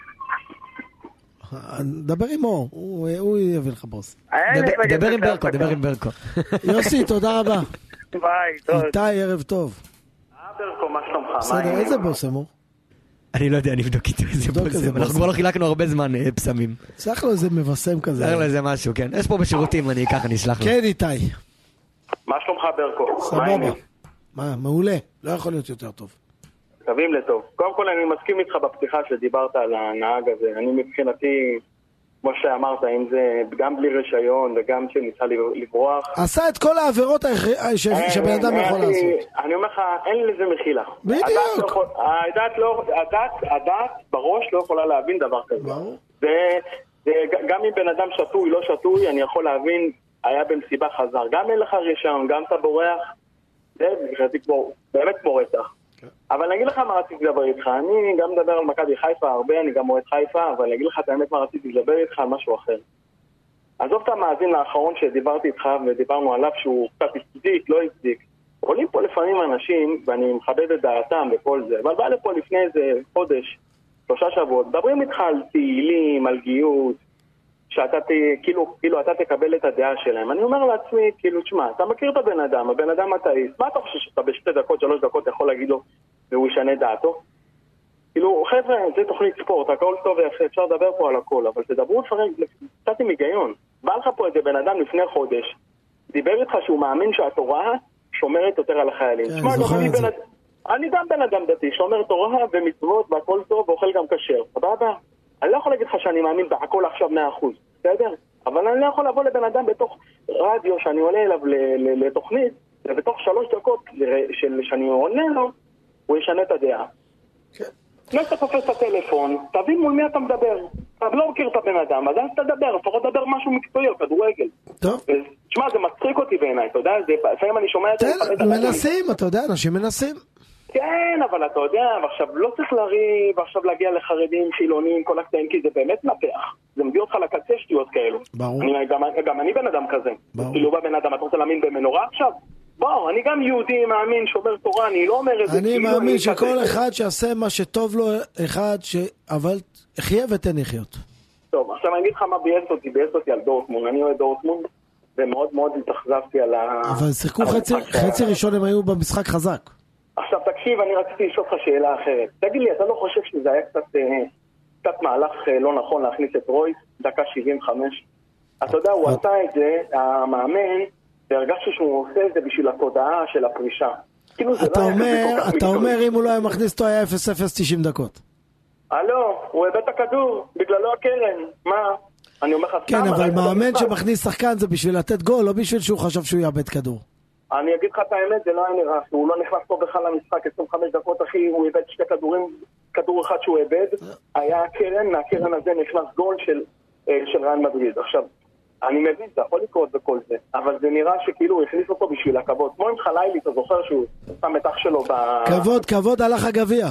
דבר עם אור, הוא יביא לך בוס. דבר עם ברקו, דבר עם ברקו. יוסי, תודה רבה. ביי, טוב. איתי, ערב טוב. ברקו, מה שלומך? בסדר, איזה בוסם הוא? אני לא יודע, אני אבדוק איתו איזה בוסם. אנחנו כבר לא חילקנו הרבה זמן פסמים. צריך לו איזה מבשם כזה. צריך לו איזה משהו, כן. יש פה בשירותים, אני אקח, אני אשלח לו. כן, איתי. מה שלומך, ברקו? סבבה. מה, מעולה. לא יכול להיות יותר טוב. מקווים לטוב. קודם כל אני מסכים איתך בפתיחה שדיברת על הנהג הזה. אני מבחינתי, כמו שאמרת, אם זה גם בלי רישיון וגם שניסה לברוח. עשה את כל העבירות שבן אדם יכול לעשות. אני אומר לך, אין לזה מחילה. בדיוק. הדעת בראש לא יכולה להבין דבר כזה. גם אם בן אדם שטוי, לא שטוי, אני יכול להבין, היה במסיבה חזר. גם אין לך רישיון, גם אתה בורח. זה באמת כמו רצח. אבל אני אגיד לך מה רציתי לדבר איתך, אני גם מדבר על מכבי חיפה הרבה, אני גם אוהד חיפה, אבל אני אגיד לך את האמת מה רציתי לדבר איתך על משהו אחר. עזוב את המאזין האחרון שדיברתי איתך ודיברנו עליו שהוא קצת הצדיק, לא הצדיק. עולים פה לפעמים אנשים, ואני מכבד את דעתם וכל זה, אבל בא לפה לפני איזה חודש, שלושה שבועות, מדברים איתך על תהילים, על גיוס, שאתה ת, כאילו, כאילו אתה תקבל את הדעה שלהם. אני אומר לעצמי, כאילו, תשמע, אתה מכיר את הבן אדם, הבן אדם מטעיס, מה אתה חושב שאתה בשתי דקות, שלוש דקות יכול להגיד לו והוא ישנה דעתו? כאילו, חבר'ה, זה תוכנית ספורט, הכל טוב ויפה, אפשר לדבר פה על הכל, אבל תדברו לפעמים, קצת עם היגיון. בא לך פה איזה בן אדם לפני חודש, דיבר איתך שהוא מאמין שהתורה שומרת יותר על החיילים. כן, שמה, זוכר את זה. בן... אני גם בן אדם דתי, שומר תורה ומצוות והכל טוב ואוכל גם כשר. סבבה? אני לא יכול להגיד לך שאני מאמין בהכל עכשיו מאה אחוז, בסדר? אבל אני לא יכול לבוא לבן אדם בתוך רדיו שאני עולה אליו לתוכנית, ובתוך שלוש דקות של שאני עונה לו, הוא ישנה את הדעה. לא אתה תופס את הטלפון, תבין מול מי אתה מדבר. אתה לא מכיר את הבן אדם, אז אתה תדבר, לפחות תדבר משהו מקצועי או כדורגל. טוב. תשמע, זה מצחיק אותי בעיניי, אתה יודע, לפעמים אני שומע את זה... מנסים, אתה יודע, אנשים מנסים. כן, אבל אתה יודע, ועכשיו לא צריך להריב, ועכשיו להגיע לחרדים, חילונים, כל הקטעים, כי זה באמת נפח. זה מביא אותך לקצה שטויות כאלו. ברור. אני, גם, גם אני בן אדם כזה. ברור. כאילו בבן אדם, אתה רוצה להאמין במנורה עכשיו? בואו, אני גם יהודי מאמין, שומר תורה, אני לא אומר את זה. אני מאמין שכל אחד שעשה מה שטוב לו, אחד ש... אבל חיה ותן לחיות. טוב, עכשיו אני אגיד לך מה בייס אותי, בייס אותי על דורטמונד. אני אוהד דורטמונד, ומאוד מאוד התאכזבתי על ה... אבל שיחקו חצי, חצי ראשון הם היו במשחק חזק. עכשיו תקשיב, אני רציתי לשאול לך שאלה אחרת. תגיד לי, אתה לא חושב שזה היה קצת, קצת מהלך לא נכון להכניס את רויס, דקה שבעים וחמש? אתה יודע, הוא עשה את זה, המאמן, והרגשתי שהוא עושה את זה בשביל התודעה של הפרישה. כאילו זה אתה לא אומר, אתה אומר אם הוא לא היה מכניס אותו היה אפס אפס תשעים דקות. הלו, הוא הבאת הכדור, בגללו הקרן, מה? אני אומר לך סתם. כן, אבל מאמן שמכניס שחקן זה בשביל לתת גול, לא בשביל שהוא חשב שהוא יאבד כדור. אני אגיד לך את האמת, זה לא היה נראה, הוא לא נכנס פה בכלל למשחק, עשרים וחמש דקות אחי, הוא איבד שתי כדורים, כדור אחד שהוא איבד, היה הקרן, מהקרן הזה נכנס גול של, של ריאל מדריד. עכשיו, אני מבין, זה יכול לקרות בכל זה, אבל זה נראה שכאילו הוא הכניס אותו בשביל הכבוד. כמו עם חלילי, אתה זוכר שהוא שם את אח שלו ב... כבוד, כבוד, הלך הגביע.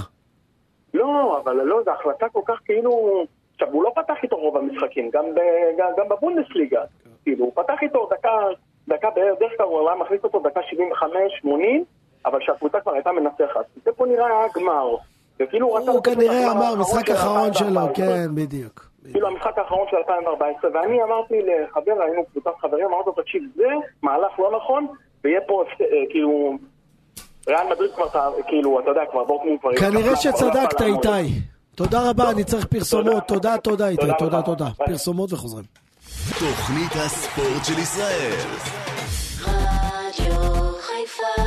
לא, אבל לא, זו החלטה כל כך כאילו... עכשיו, הוא לא פתח איתו רוב המשחקים, גם, ב... גם בבונדסליגה. כאילו, הוא פתח איתו דקה... דקה בערך כלל הוא היה מכניס אותו דקה שבעים וחמש שמונים, אבל שהקבוצה כבר הייתה מנצחת. זה פה נראה היה גמר. הוא כנראה אמר, משחק האחרון שלו, כן, בדיוק. כאילו המשחק האחרון של אלפיים וארבע עשרה, ואני אמרתי לחבר, היינו קבוצת חברים, אמרתי לו, תקשיב, זה מהלך לא נכון, ויהיה פה, כאילו, ריאל מדריד כבר, כאילו, אתה יודע, כבר דורטמונד כבר... כנראה שצדקת איתי. תודה רבה, אני צריך פרסומות. תודה, תודה איתי, תודה, תודה. פרסומות וחוזרים. תוכנית הספורט של ישראל. רדיו חיפה.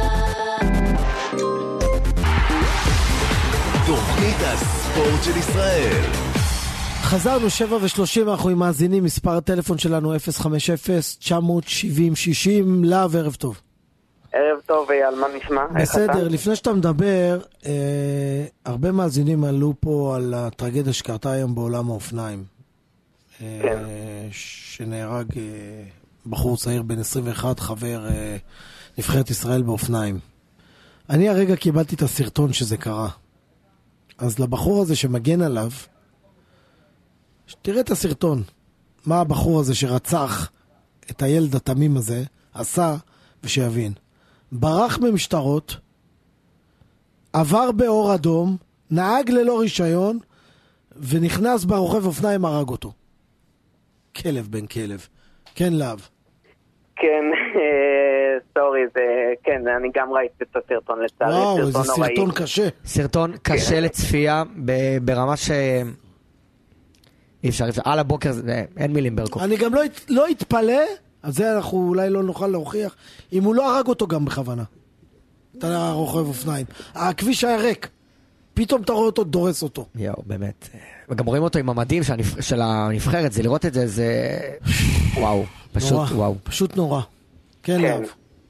תוכנית הספורט של ישראל. חזרנו שבע ושלושים, אנחנו עם מאזינים, מספר הטלפון שלנו אפס חמש אפס תשע שבעים שישים, לה וערב טוב. ערב טוב, אייל, מה נשמע? בסדר, לפני שאתה מדבר, אה, הרבה מאזינים עלו פה על הטרגדיה שקרתה היום בעולם האופניים. כן. שנהרג בחור צעיר בן עשרים ואחת, חבר נבחרת ישראל באופניים. אני הרגע קיבלתי את הסרטון שזה קרה. אז לבחור הזה שמגן עליו, תראה את הסרטון. מה הבחור הזה שרצח את הילד התמים הזה עשה, ושיבין. ברח ממשטרות, עבר באור אדום, נהג ללא רישיון, ונכנס ברוכב אופניים, הרג אותו. כלב בן כלב. כן, להב. כן, סורי, זה, כן, אני גם ראיתי את הסרטון לצערי. וואו, זה סרטון קשה. סרטון קשה לצפייה, ברמה ש... אי אפשר, על הבוקר, אין מילים ברקו. אני גם לא אתפלא, אז זה אנחנו אולי לא נוכל להוכיח, אם הוא לא הרג אותו גם בכוונה. אתה רוכב אופניים. הכביש היה ריק. פתאום אתה רואה אותו, דורס אותו. יאו, באמת. וגם רואים אותו עם המדים של הנבחרת, זה לראות את זה, זה... וואו, פשוט וואו. פשוט נורא. כן, להב.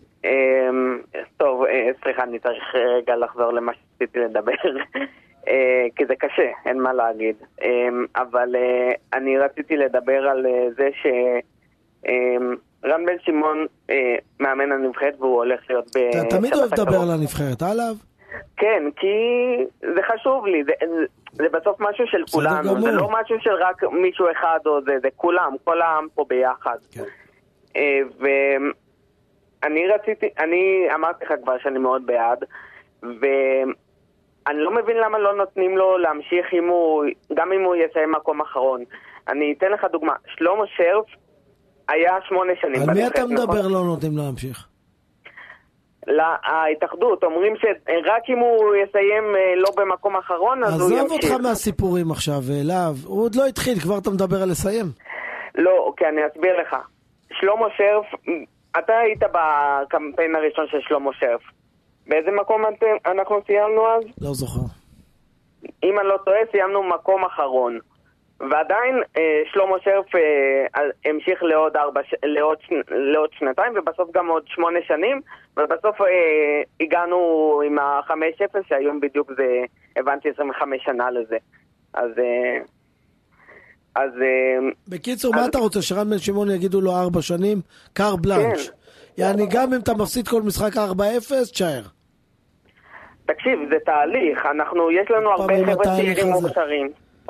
טוב, סליחה, אני צריך רגע לחזור למה שרציתי לדבר, כי זה קשה, אין מה להגיד. אבל אני רציתי לדבר על זה ש... רן בן שמעון מאמן הנבחרת, והוא הולך להיות... אתה תמיד אוהב לדבר על הנבחרת, עליו? כן, כי זה חשוב לי, זה, זה, זה בסוף משהו של כולנו, זה לא משהו של רק מישהו אחד או זה, זה כולם, כל העם פה ביחד. כן. ואני רציתי, אני אמרתי לך כבר שאני מאוד בעד, ואני לא מבין למה לא נותנים לו להמשיך אם הוא, גם אם הוא יסיים מקום אחרון. אני אתן לך דוגמה. שלמה שרף היה שמונה שנים. על מי אתה מדבר לא נותנים להמשיך? להתאחדות, אומרים שרק אם הוא יסיים לא במקום אחרון, אז הוא ימשיך. עזוב אותך מהסיפורים עכשיו, אליו. הוא עוד לא התחיל, כבר אתה מדבר על לסיים. לא, אוקיי, אני אסביר לך. שלמה שרף, אתה היית בקמפיין הראשון של שלמה שרף. באיזה מקום אנחנו סיימנו אז? לא זוכר. אם אני לא טועה, סיימנו מקום אחרון. ועדיין אה, שלמה שרף אה, המשיך לעוד, ארבע, לעוד, לעוד שנתיים, ובסוף גם עוד שמונה שנים, ובסוף אה, הגענו עם ה-חמש אפס, שהיום בדיוק זה, הבנתי עשרים וחמש שנה לזה. אז... אה, אז... אה, בקיצור, אז... מה אתה רוצה? שרן בן שמעון יגידו לו ארבע שנים? קר בלנץ'. כן. יעני, גם אם אתה מפסיד כל משחק ארבע אפס, תשאר. תקשיב, זה תהליך. אנחנו, יש לנו הרבה חבר'ה צעירים מוכשרים.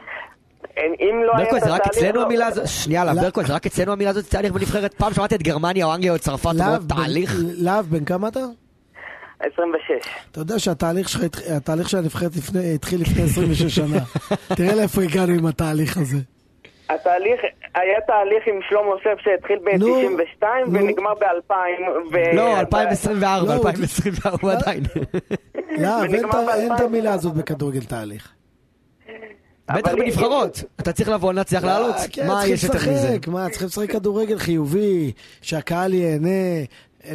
ברקו, זה רק אצלנו המילה הזאת, שנייה, ברקו, זה רק אצלנו המילה הזאת, תהליך בנבחרת, פעם שמעתי את גרמניה או אנגליה או צרפת, תהליך? להב, בן כמה אתה? עשרים ושש. אתה יודע שהתהליך של הנבחרת התחיל לפני עשרים ושש שנה. תראה לאיפה הגענו עם התהליך הזה. התהליך, היה תהליך עם שלמה שרף שהתחיל ב-תשעים ושתיים ונגמר ב-אלפיים. לא, אלפיים עשרים וארבע, אלפיים עשרים וארבע עדיין. לא, אין את המילה הזאת בכדורגל תהליך. בטח בנבחרות, אתה צריך לבוא, נצליח לעלות. מה יש יותר מזה? מה, צריכים לשחק כדורגל חיובי, שהקהל ייהנה,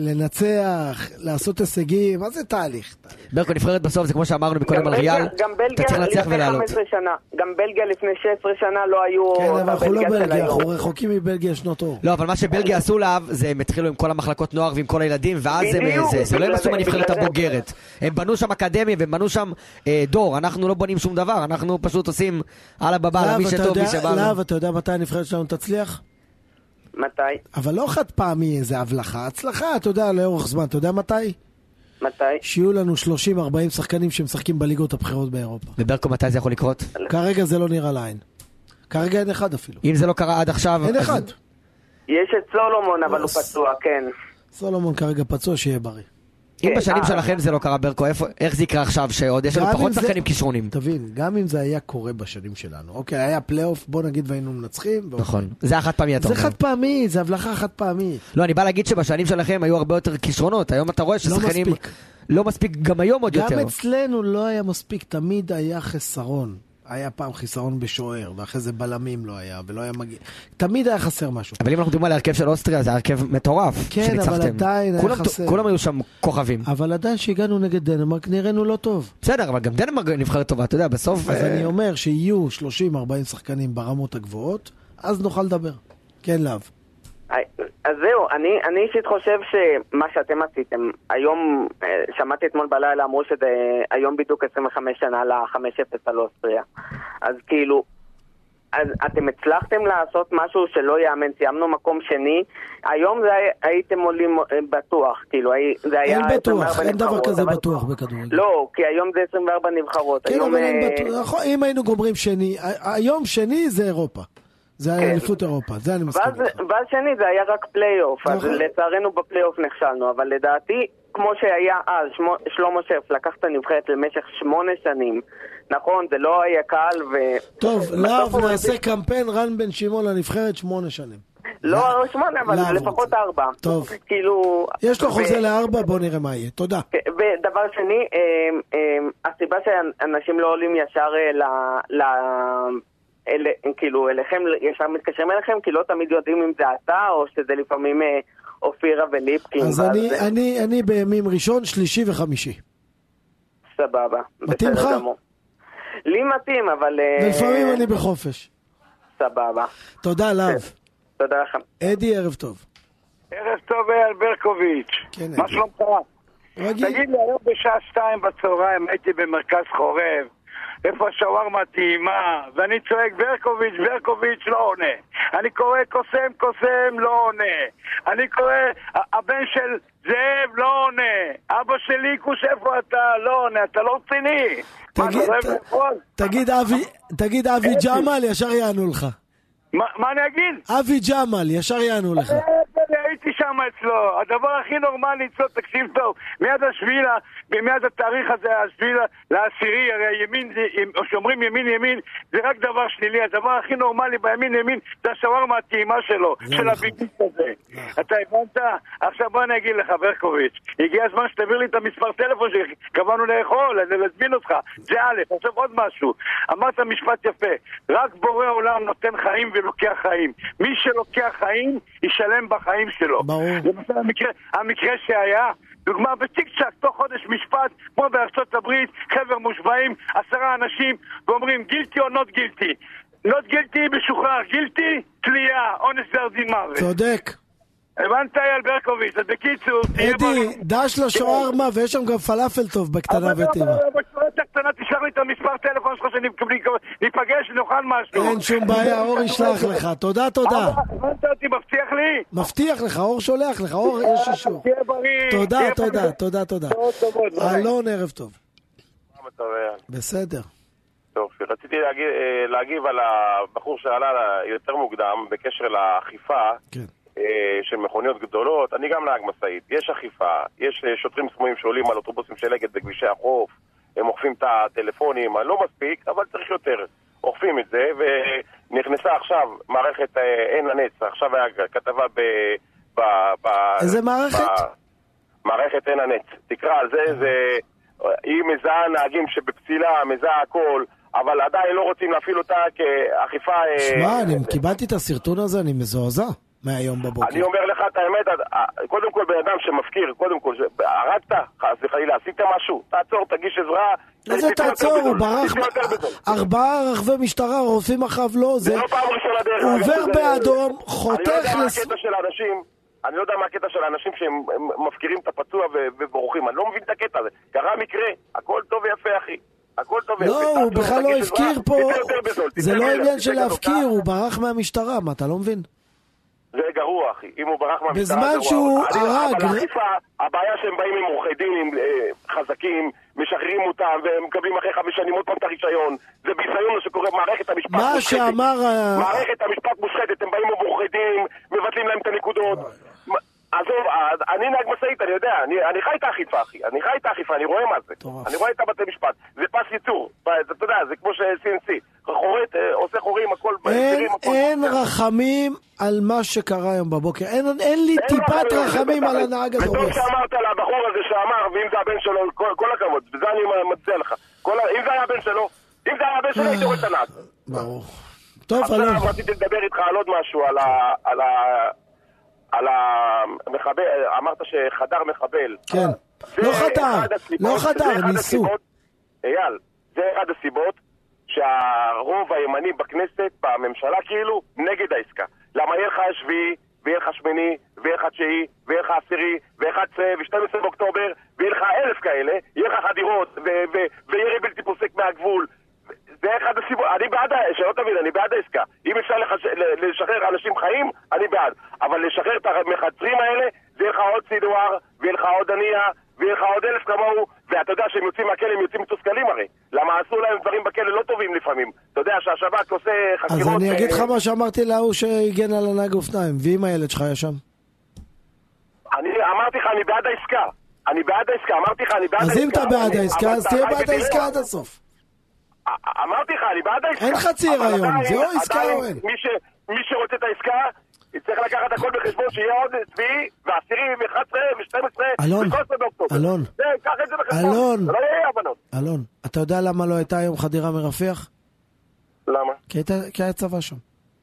לנצח, לעשות הישגים, מה זה תהליך? ברקו, נבחרת בסוף, זה כמו שאמרנו מקודם על ריאל, אתה צריך לנצח ולעלות. גם בלגיה לפני שש עשרה שנה לא היו... כן, אבל אנחנו לא בלגיה, אנחנו רחוקים מבלגיה שנות אור. לא, אבל מה שבלגיה עשו לה, זה הם התחילו עם כל המחלקות נוער ועם כל הילדים, ואז זה לא הם עשו מהנבחרת הבוגרת. הם בנו שם אקדמיה והם בנו שם דור, אנחנו לא בונים שום דבר, אנחנו פשוט עושים על הבבא, למי שטוב, מי שבא. לא, אתה יודע מתי הנבחרת שלנו תצליח? מתי? אבל לא חד פעמי, זה הבלחה, הצלחה, אתה יודע, לאורך זמן, אתה יודע מתי? מתי? שיהיו לנו שלושים ארבעים שחקנים שמשחקים בליגות הבחירות באירופה. וברקו, מתי זה יכול לקרות? כרגע זה לא נראה לעין. כרגע אין אחד אפילו. אם זה לא קרה עד עכשיו... אין אחד. יש את סולומון, אבל הוא פצוע, כן. סולומון כרגע פצוע, שיהיה בריא. אם בשנים שלכם זה לא קרה, ברקו, איך זה יקרה עכשיו שעוד יש לנו פחות שחקנים כישרונים? תבין, גם אם זה היה קורה בשנים שלנו, אוקיי, היה פלייאוף, בוא נגיד והיינו מנצחים. נכון, זה החד פעמי, אתה אומר. זה חד פעמי, זה הבלחה חד פעמי. לא, אני בא להגיד שבשנים שלכם היו הרבה יותר כישרונות, היום אתה רואה ששחקנים... לא מספיק. לא מספיק, גם היום עוד יותר. גם אצלנו לא היה מספיק, תמיד היה חסרון. היה פעם חיסרון בשוער, ואחרי זה בלמים לא היה, ולא היה מגיע. תמיד היה חסר משהו. אבל אם אנחנו מדברים על הרכב של אוסטריה, זה הרכב מטורף. כן, אבל עדיין היה חסר. כולם היו שם כוכבים. אבל עדיין שהגענו נגד דנמרק, נראינו לא טוב. בסדר, אבל גם דנמרק נבחרת טובה, אתה יודע, בסוף... אז אני אומר שיהיו שלושים ארבעים שחקנים ברמות הגבוהות, אז נוכל לדבר. כן, לאו. אז זהו, אני, אני אישית חושב שמה שאתם עשיתם, היום, שמעתי אתמול בלילה, אמרו שזה היום בדיוק עשרים וחמש שנה ל-חמש אפס על אוסטריה. אז כאילו, אז אתם הצלחתם לעשות משהו שלא יאמן, סיימנו מקום שני, היום זה הייתם עולים בטוח, כאילו, זה היה... אין בטוח, אין דבר כזה בטוח בכדורגל. לא, כי היום זה עשרים וארבע נבחרות. כן, אבל אין בטוח, אם היינו גומרים שני, היום שני זה אירופה. זה היה אליפות אירופה, זה אני מסכים איתך. ואז שני זה היה רק פלייאוף, אז לצערנו בפלייאוף נכשלנו, אבל לדעתי, כמו שהיה אז, שלמה שרף לקח את הנבחרת למשך שמונה שנים, נכון, זה לא היה קל ו... טוב, לאו נעשה קמפיין רן בן שמעון לנבחרת שמונה שנים. לא שמונה, אבל לפחות ארבע. טוב. כאילו... יש לו חוזה לארבע, בוא נראה מה יהיה. תודה. ודבר שני, הסיבה שאנשים לא עולים ישר ל... אלה, כאילו, אליכם, ישר מתקשרים אליכם, כי לא תמיד יודעים אם זה אתה, או שזה לפעמים אה, אופירה וליפקין. אז אני, זה... אני, אני בימים ראשון, שלישי וחמישי. סבבה. מתאים לך? לי מתאים, אבל... ולפעמים אני בחופש. סבבה. תודה, לאו. תודה לכם. אדי, ערב טוב. ערב טוב, אייל ברקוביץ'. כן, מה שלומך? רגיל. תגיד לי, היום בשעה שתיים בצהריים הייתי במרכז חורב. איפה השווארמה טעימה, ואני צועק ברקוביץ', ברקוביץ' לא עונה. אני קורא קוסם, קוסם, לא עונה. אני קורא, הבן של זאב לא עונה. אבא שלי קוש, איפה אתה? לא עונה, אתה לא רציני. תגיד אבי, תגיד אבי ג'מאל, ישר יענו לך. מה אני אגיד? אבי ג'מאל, ישר יענו לך. הייתי שם אצלו, הדבר הכי נורמלי אצלו, תקשיב טוב, מיד השבילה, מיד התאריך הזה, השבילה לעשירי, הרי הימין, או שאומרים ימין ימין, זה רק דבר שלילי, הדבר הכי נורמלי בימין ימין, זה השווארמה הטעימה שלו, של הביביסט הזה. אתה הבנת? עכשיו בוא אני אגיד לך, ברקוביץ', הגיע הזמן שתעביר לי את המספר טלפון שקבענו לאכול, אני להזמין אותך, זה א', עכשיו עוד משהו, אמרת משפט יפה, רק בורא עולם נותן חיים ולוקח חיים, מי שלוקח חיים ישלם בחיים שלו. ברור. למשל המקרה, המקרה שהיה, דוגמה בצ'יק צ'ק, תוך חודש משפט, כמו בארצות הברית, חבר מושבעים, עשרה אנשים, ואומרים גילטי או נוט גילטי. נוט גילטי בשוחרר, גילטי, תלייה, עונש גזר דין מוות. צודק. הבנת אייל ברקוביץ', אז בקיצור... אדי, דש לשווארמה, ויש שם גם פלאפל טוב בקטנה וטבע. אבל בשבירת הקטנה תשלח לי את המספר טלפון שלך שניפגש ונאכל משהו. אין שום בעיה, אור ישלח לך. תודה, תודה. הבנת אותי, מבטיח לי? מבטיח לך, אור שולח לך, אור יש אישור. תהיה בריא. תודה, תודה, תודה, תודה. אלון, ערב טוב. בסדר. טוב, רציתי להגיב על הבחור שעלה יותר מוקדם בקשר לאכיפה. כן. של מכוניות גדולות, אני גם נהג משאית, יש אכיפה, יש שוטרים סמויים שעולים על אוטובוסים של אגד בכבישי החוף, הם אוכפים את הטלפונים, לא מספיק, אבל צריך יותר, אוכפים את זה, ונכנסה עכשיו מערכת עין הנץ, עכשיו היה כתבה ב... ב, ב איזה מערכת? ב, מערכת עין הנץ, תקרא על זה, זה היא מזהה נהגים שבפסילה, מזהה הכל, אבל עדיין לא רוצים להפעיל אותה כאכיפה... שמע, אני קיבלתי את הסרטון הזה, אני מזועזע. מהיום בבוקר. אני אומר לך את האמת, קודם כל בן אדם שמפקיר, קודם כל, הרגת, חס וחלילה, עשית משהו, תעצור, תגיש עזרה. איזה תעצור, הוא ברח, ארבעה רכבי משטרה, רופאים אחריו לא, זה לא פעם ראשונה דרך. הוא עובר באדום, חותך אני לא יודע מה הקטע של האנשים, אני לא יודע מה הקטע של האנשים שהם מפקירים את הפצוע ובורחים, אני לא מבין את הקטע הזה. קרה מקרה, הכל טוב ויפה אחי. הכל טוב ויפה. לא, הוא בכלל לא הפקיר פה, זה לא עניין של להפקיר, הוא ברח מהמשטרה, מה, אתה לא מבין? זה גרוע, אחי. אם הוא ברח מהמשטרה... בזמן שהוא הרג... אבל האכיפה, הבעיה שהם באים עם עורכי דין חזקים, משחררים אותם, והם מקבלים אחרי חמש שנים עוד פעם את הרישיון. זה ביזיון שקורה במערכת המשפט מושחתת. מה שאמר... מערכת המשפט מושחתת, הם באים עם עורכי דין, מבטלים להם את הנקודות. עזוב, אני נהג משאית, אני יודע, אני חי את האכיפה, אחי. אני חי את האכיפה, אני רואה מה זה. אני רואה את הבתי משפט. זה פס ייצור. אתה יודע, זה כמו ש-סי אן סי. חורט, עושה חורים, הכל... אין רחמים על מה שקרה היום בבוקר. אין לי טיפת רחמים על הנהג הדורס. וטוב שאמרת לבחור הזה שאמר, ואם זה הבן שלו, כל הכבוד, וזה אני מצא לך. אם זה היה הבן שלו, אם זה היה הבן שלו, הייתי רואה את הנהג. ברור. טוב, אלון. עכשיו רציתי לדבר איתך על עוד משהו, על ה... על המחבל, אמרת שחדר מחבל. כן. לא חדר, לא חדר, ניסו. אייל, זה אחד הסיבות שהרוב הימני בכנסת, בממשלה כאילו, נגד העסקה. למה יהיה לך שביעי, ויהיה לך שמיני, ויהיה לך תשיעי, ויהיה לך עשירי, ואחד עשר ושתים עשרה באוקטובר, ויהיה לך אלף כאלה, יהיה לך חדירות, וירי בלתי פוסק מהגבול. זה אחד הסיבות, אני בעד, שלא תבין, אני בעד העסקה. אם אפשר לשחרר אנשים חיים, אני בעד. אבל לשחרר את המחצרים האלה, זה יהיה לך עוד סידואר, ויהיה לך עוד עניה, ויהיה לך עוד אלף כמוהו, ואתה יודע שהם יוצאים מהכלא, הם יוצאים מתוסכלים הרי. למה עשו להם דברים בכלא לא טובים לפעמים. אתה יודע שהשב"כ עושה חקירות... אז אני אגיד לך מה שאמרתי להוא שהגן על הנהג אופניים, ואם הילד שלך היה שם? אני אמרתי לך, אני בעד העסקה. אני בעד העסקה, אמרתי לך, אני בעד העסקה. אז אם אתה בעד העסקה, אז תהיה בעד העסקה עד הסוף. אמרתי לך, אני בעד העסקה. אין חצי רעיון, זה או עסקה או אין. מי שרוצה את העסקה, צריך לקחת הכל בחשבון שיהיה עוד צביעי ועשירי ואחד עשרה ושתים עשרה ושלוש עשרה באוקטובר. אלון, זה, קח את זה בחשבון. אלון, לא יהיה הבנות. אלון, אתה יודע למה לא הייתה היום חדירה מרפיח? למה? כי היה צבא שם.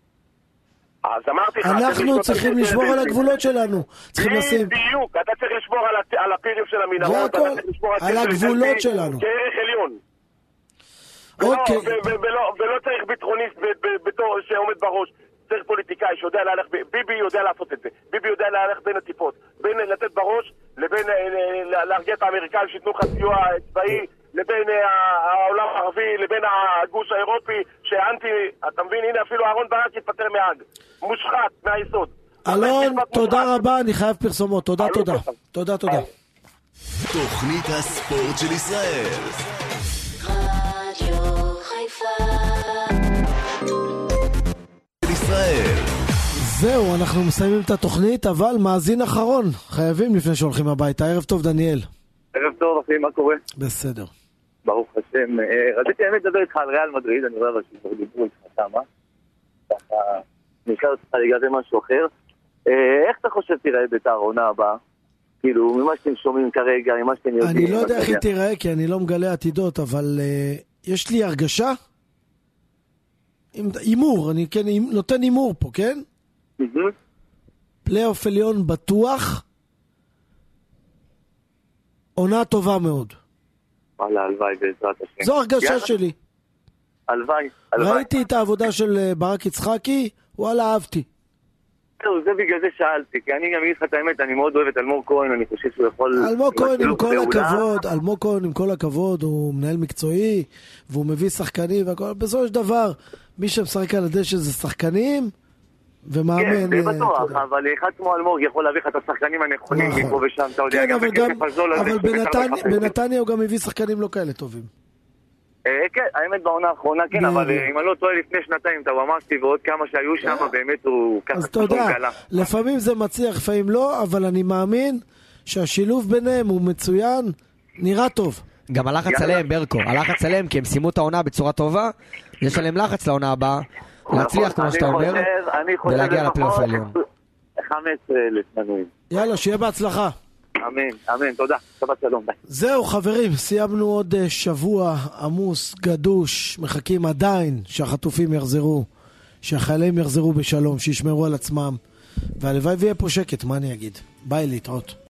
אז אמרתי לך... אנחנו צריכים לשמור על הגבולות שלנו. צריכים לשים... בדיוק, אתה צריך לשמור על הפירים של המנהרות. על הגבולות שלנו. כערך עליון. אוקיי. ולא צריך ביטחוניסט בתור שעומד בראש. צריך פוליטיקאי שיודע להלך, ביבי יודע לעשות את זה. ביבי יודע להלך בין הטיפות. בין לתת בראש, לבין להרגיע את האמריקאים שיתנו לך סיוע צבאי, לבין העולם הערבי, לבין הגוש האירופי, שאנטי, אתה מבין, הנה אפילו אהרון ברק יתפטר מהאג. מושחת, מהיסוד. אלון, תודה רבה, אני חייב פרסומות. תודה, תודה. תודה, תודה. תוכנית הספורט של ישראל. ישראל. זהו, אנחנו מסיימים את התוכנית, אבל מאזין אחרון, חייבים לפני שהולכים הביתה. ערב טוב, דניאל. ערב טוב, אחי, מה קורה? בסדר. ברוך השם. רציתי האמת לדבר איתך על ריאל מדריד, אני רואה אבל שדיברו איתך שמה. ככה, נשאר אותך לגבי משהו אחר. איך אתה חושב תראה את העונה הבאה? כאילו, ממה שאתם שומעים כרגע, ממה שאתם יודעים... אני לא יודע איך היא תיראה, כי אני לא מגלה עתידות, אבל יש לי הרגשה... אימור, אני כן נותן אימור פה, כן? פלייאוף עליון בטוח, עונה טובה מאוד. וואלה, הלוואי בעזרת השם. זו הרגשה שלי. הלוואי, הלוואי. ראיתי את העבודה של ברק יצחקי, וואלה, אהבתי. זהו, זה בגלל זה שאלתי, כי אני גם אגיד לך את האמת, אני מאוד אוהב את אלמוג כהן, אני חושב שהוא יכול... אלמוג כהן עם כל הכבוד, אלמוג כהן עם כל הכבוד, הוא מנהל מקצועי, והוא מביא שחקנים והכל, בסופו של דבר, מי שמשחק על הדשא זה שחקנים, ומאמן... כן, זה בטוח, אבל אחד כמו אלמוג יכול להביא לך את השחקנים הנכונים מפה ושם, אתה יודע, גם בכסף הזול הזה... אבל בנתניה הוא גם מביא שחקנים לא כאלה טובים. כן, האמת בעונה האחרונה כן, אבל אם אני לא טועה לפני שנתיים, אתה אמרתי, ועוד כמה שהיו שם, באמת הוא ככה... אז אתה יודע, לפעמים זה מצליח, לפעמים לא, אבל אני מאמין שהשילוב ביניהם הוא מצוין, נראה טוב. גם הלחץ עליהם, ברקו, הלחץ עליהם, כי הם סיימו את העונה בצורה טובה, יש עליהם לחץ לעונה הבאה, להצליח כמו שאתה אומר, ולהגיע לפלייאוף העליון. חמש עשרה אלף מנויים. יאללה, שיהיה בהצלחה. אמן, אמן, תודה. שבת שלום, ביי. זהו חברים, סיימנו עוד שבוע עמוס, גדוש, מחכים עדיין שהחטופים יחזרו, שהחיילים יחזרו בשלום, שישמרו על עצמם, והלוואי ויהיה פה שקט, מה אני אגיד? ביי, להתראות.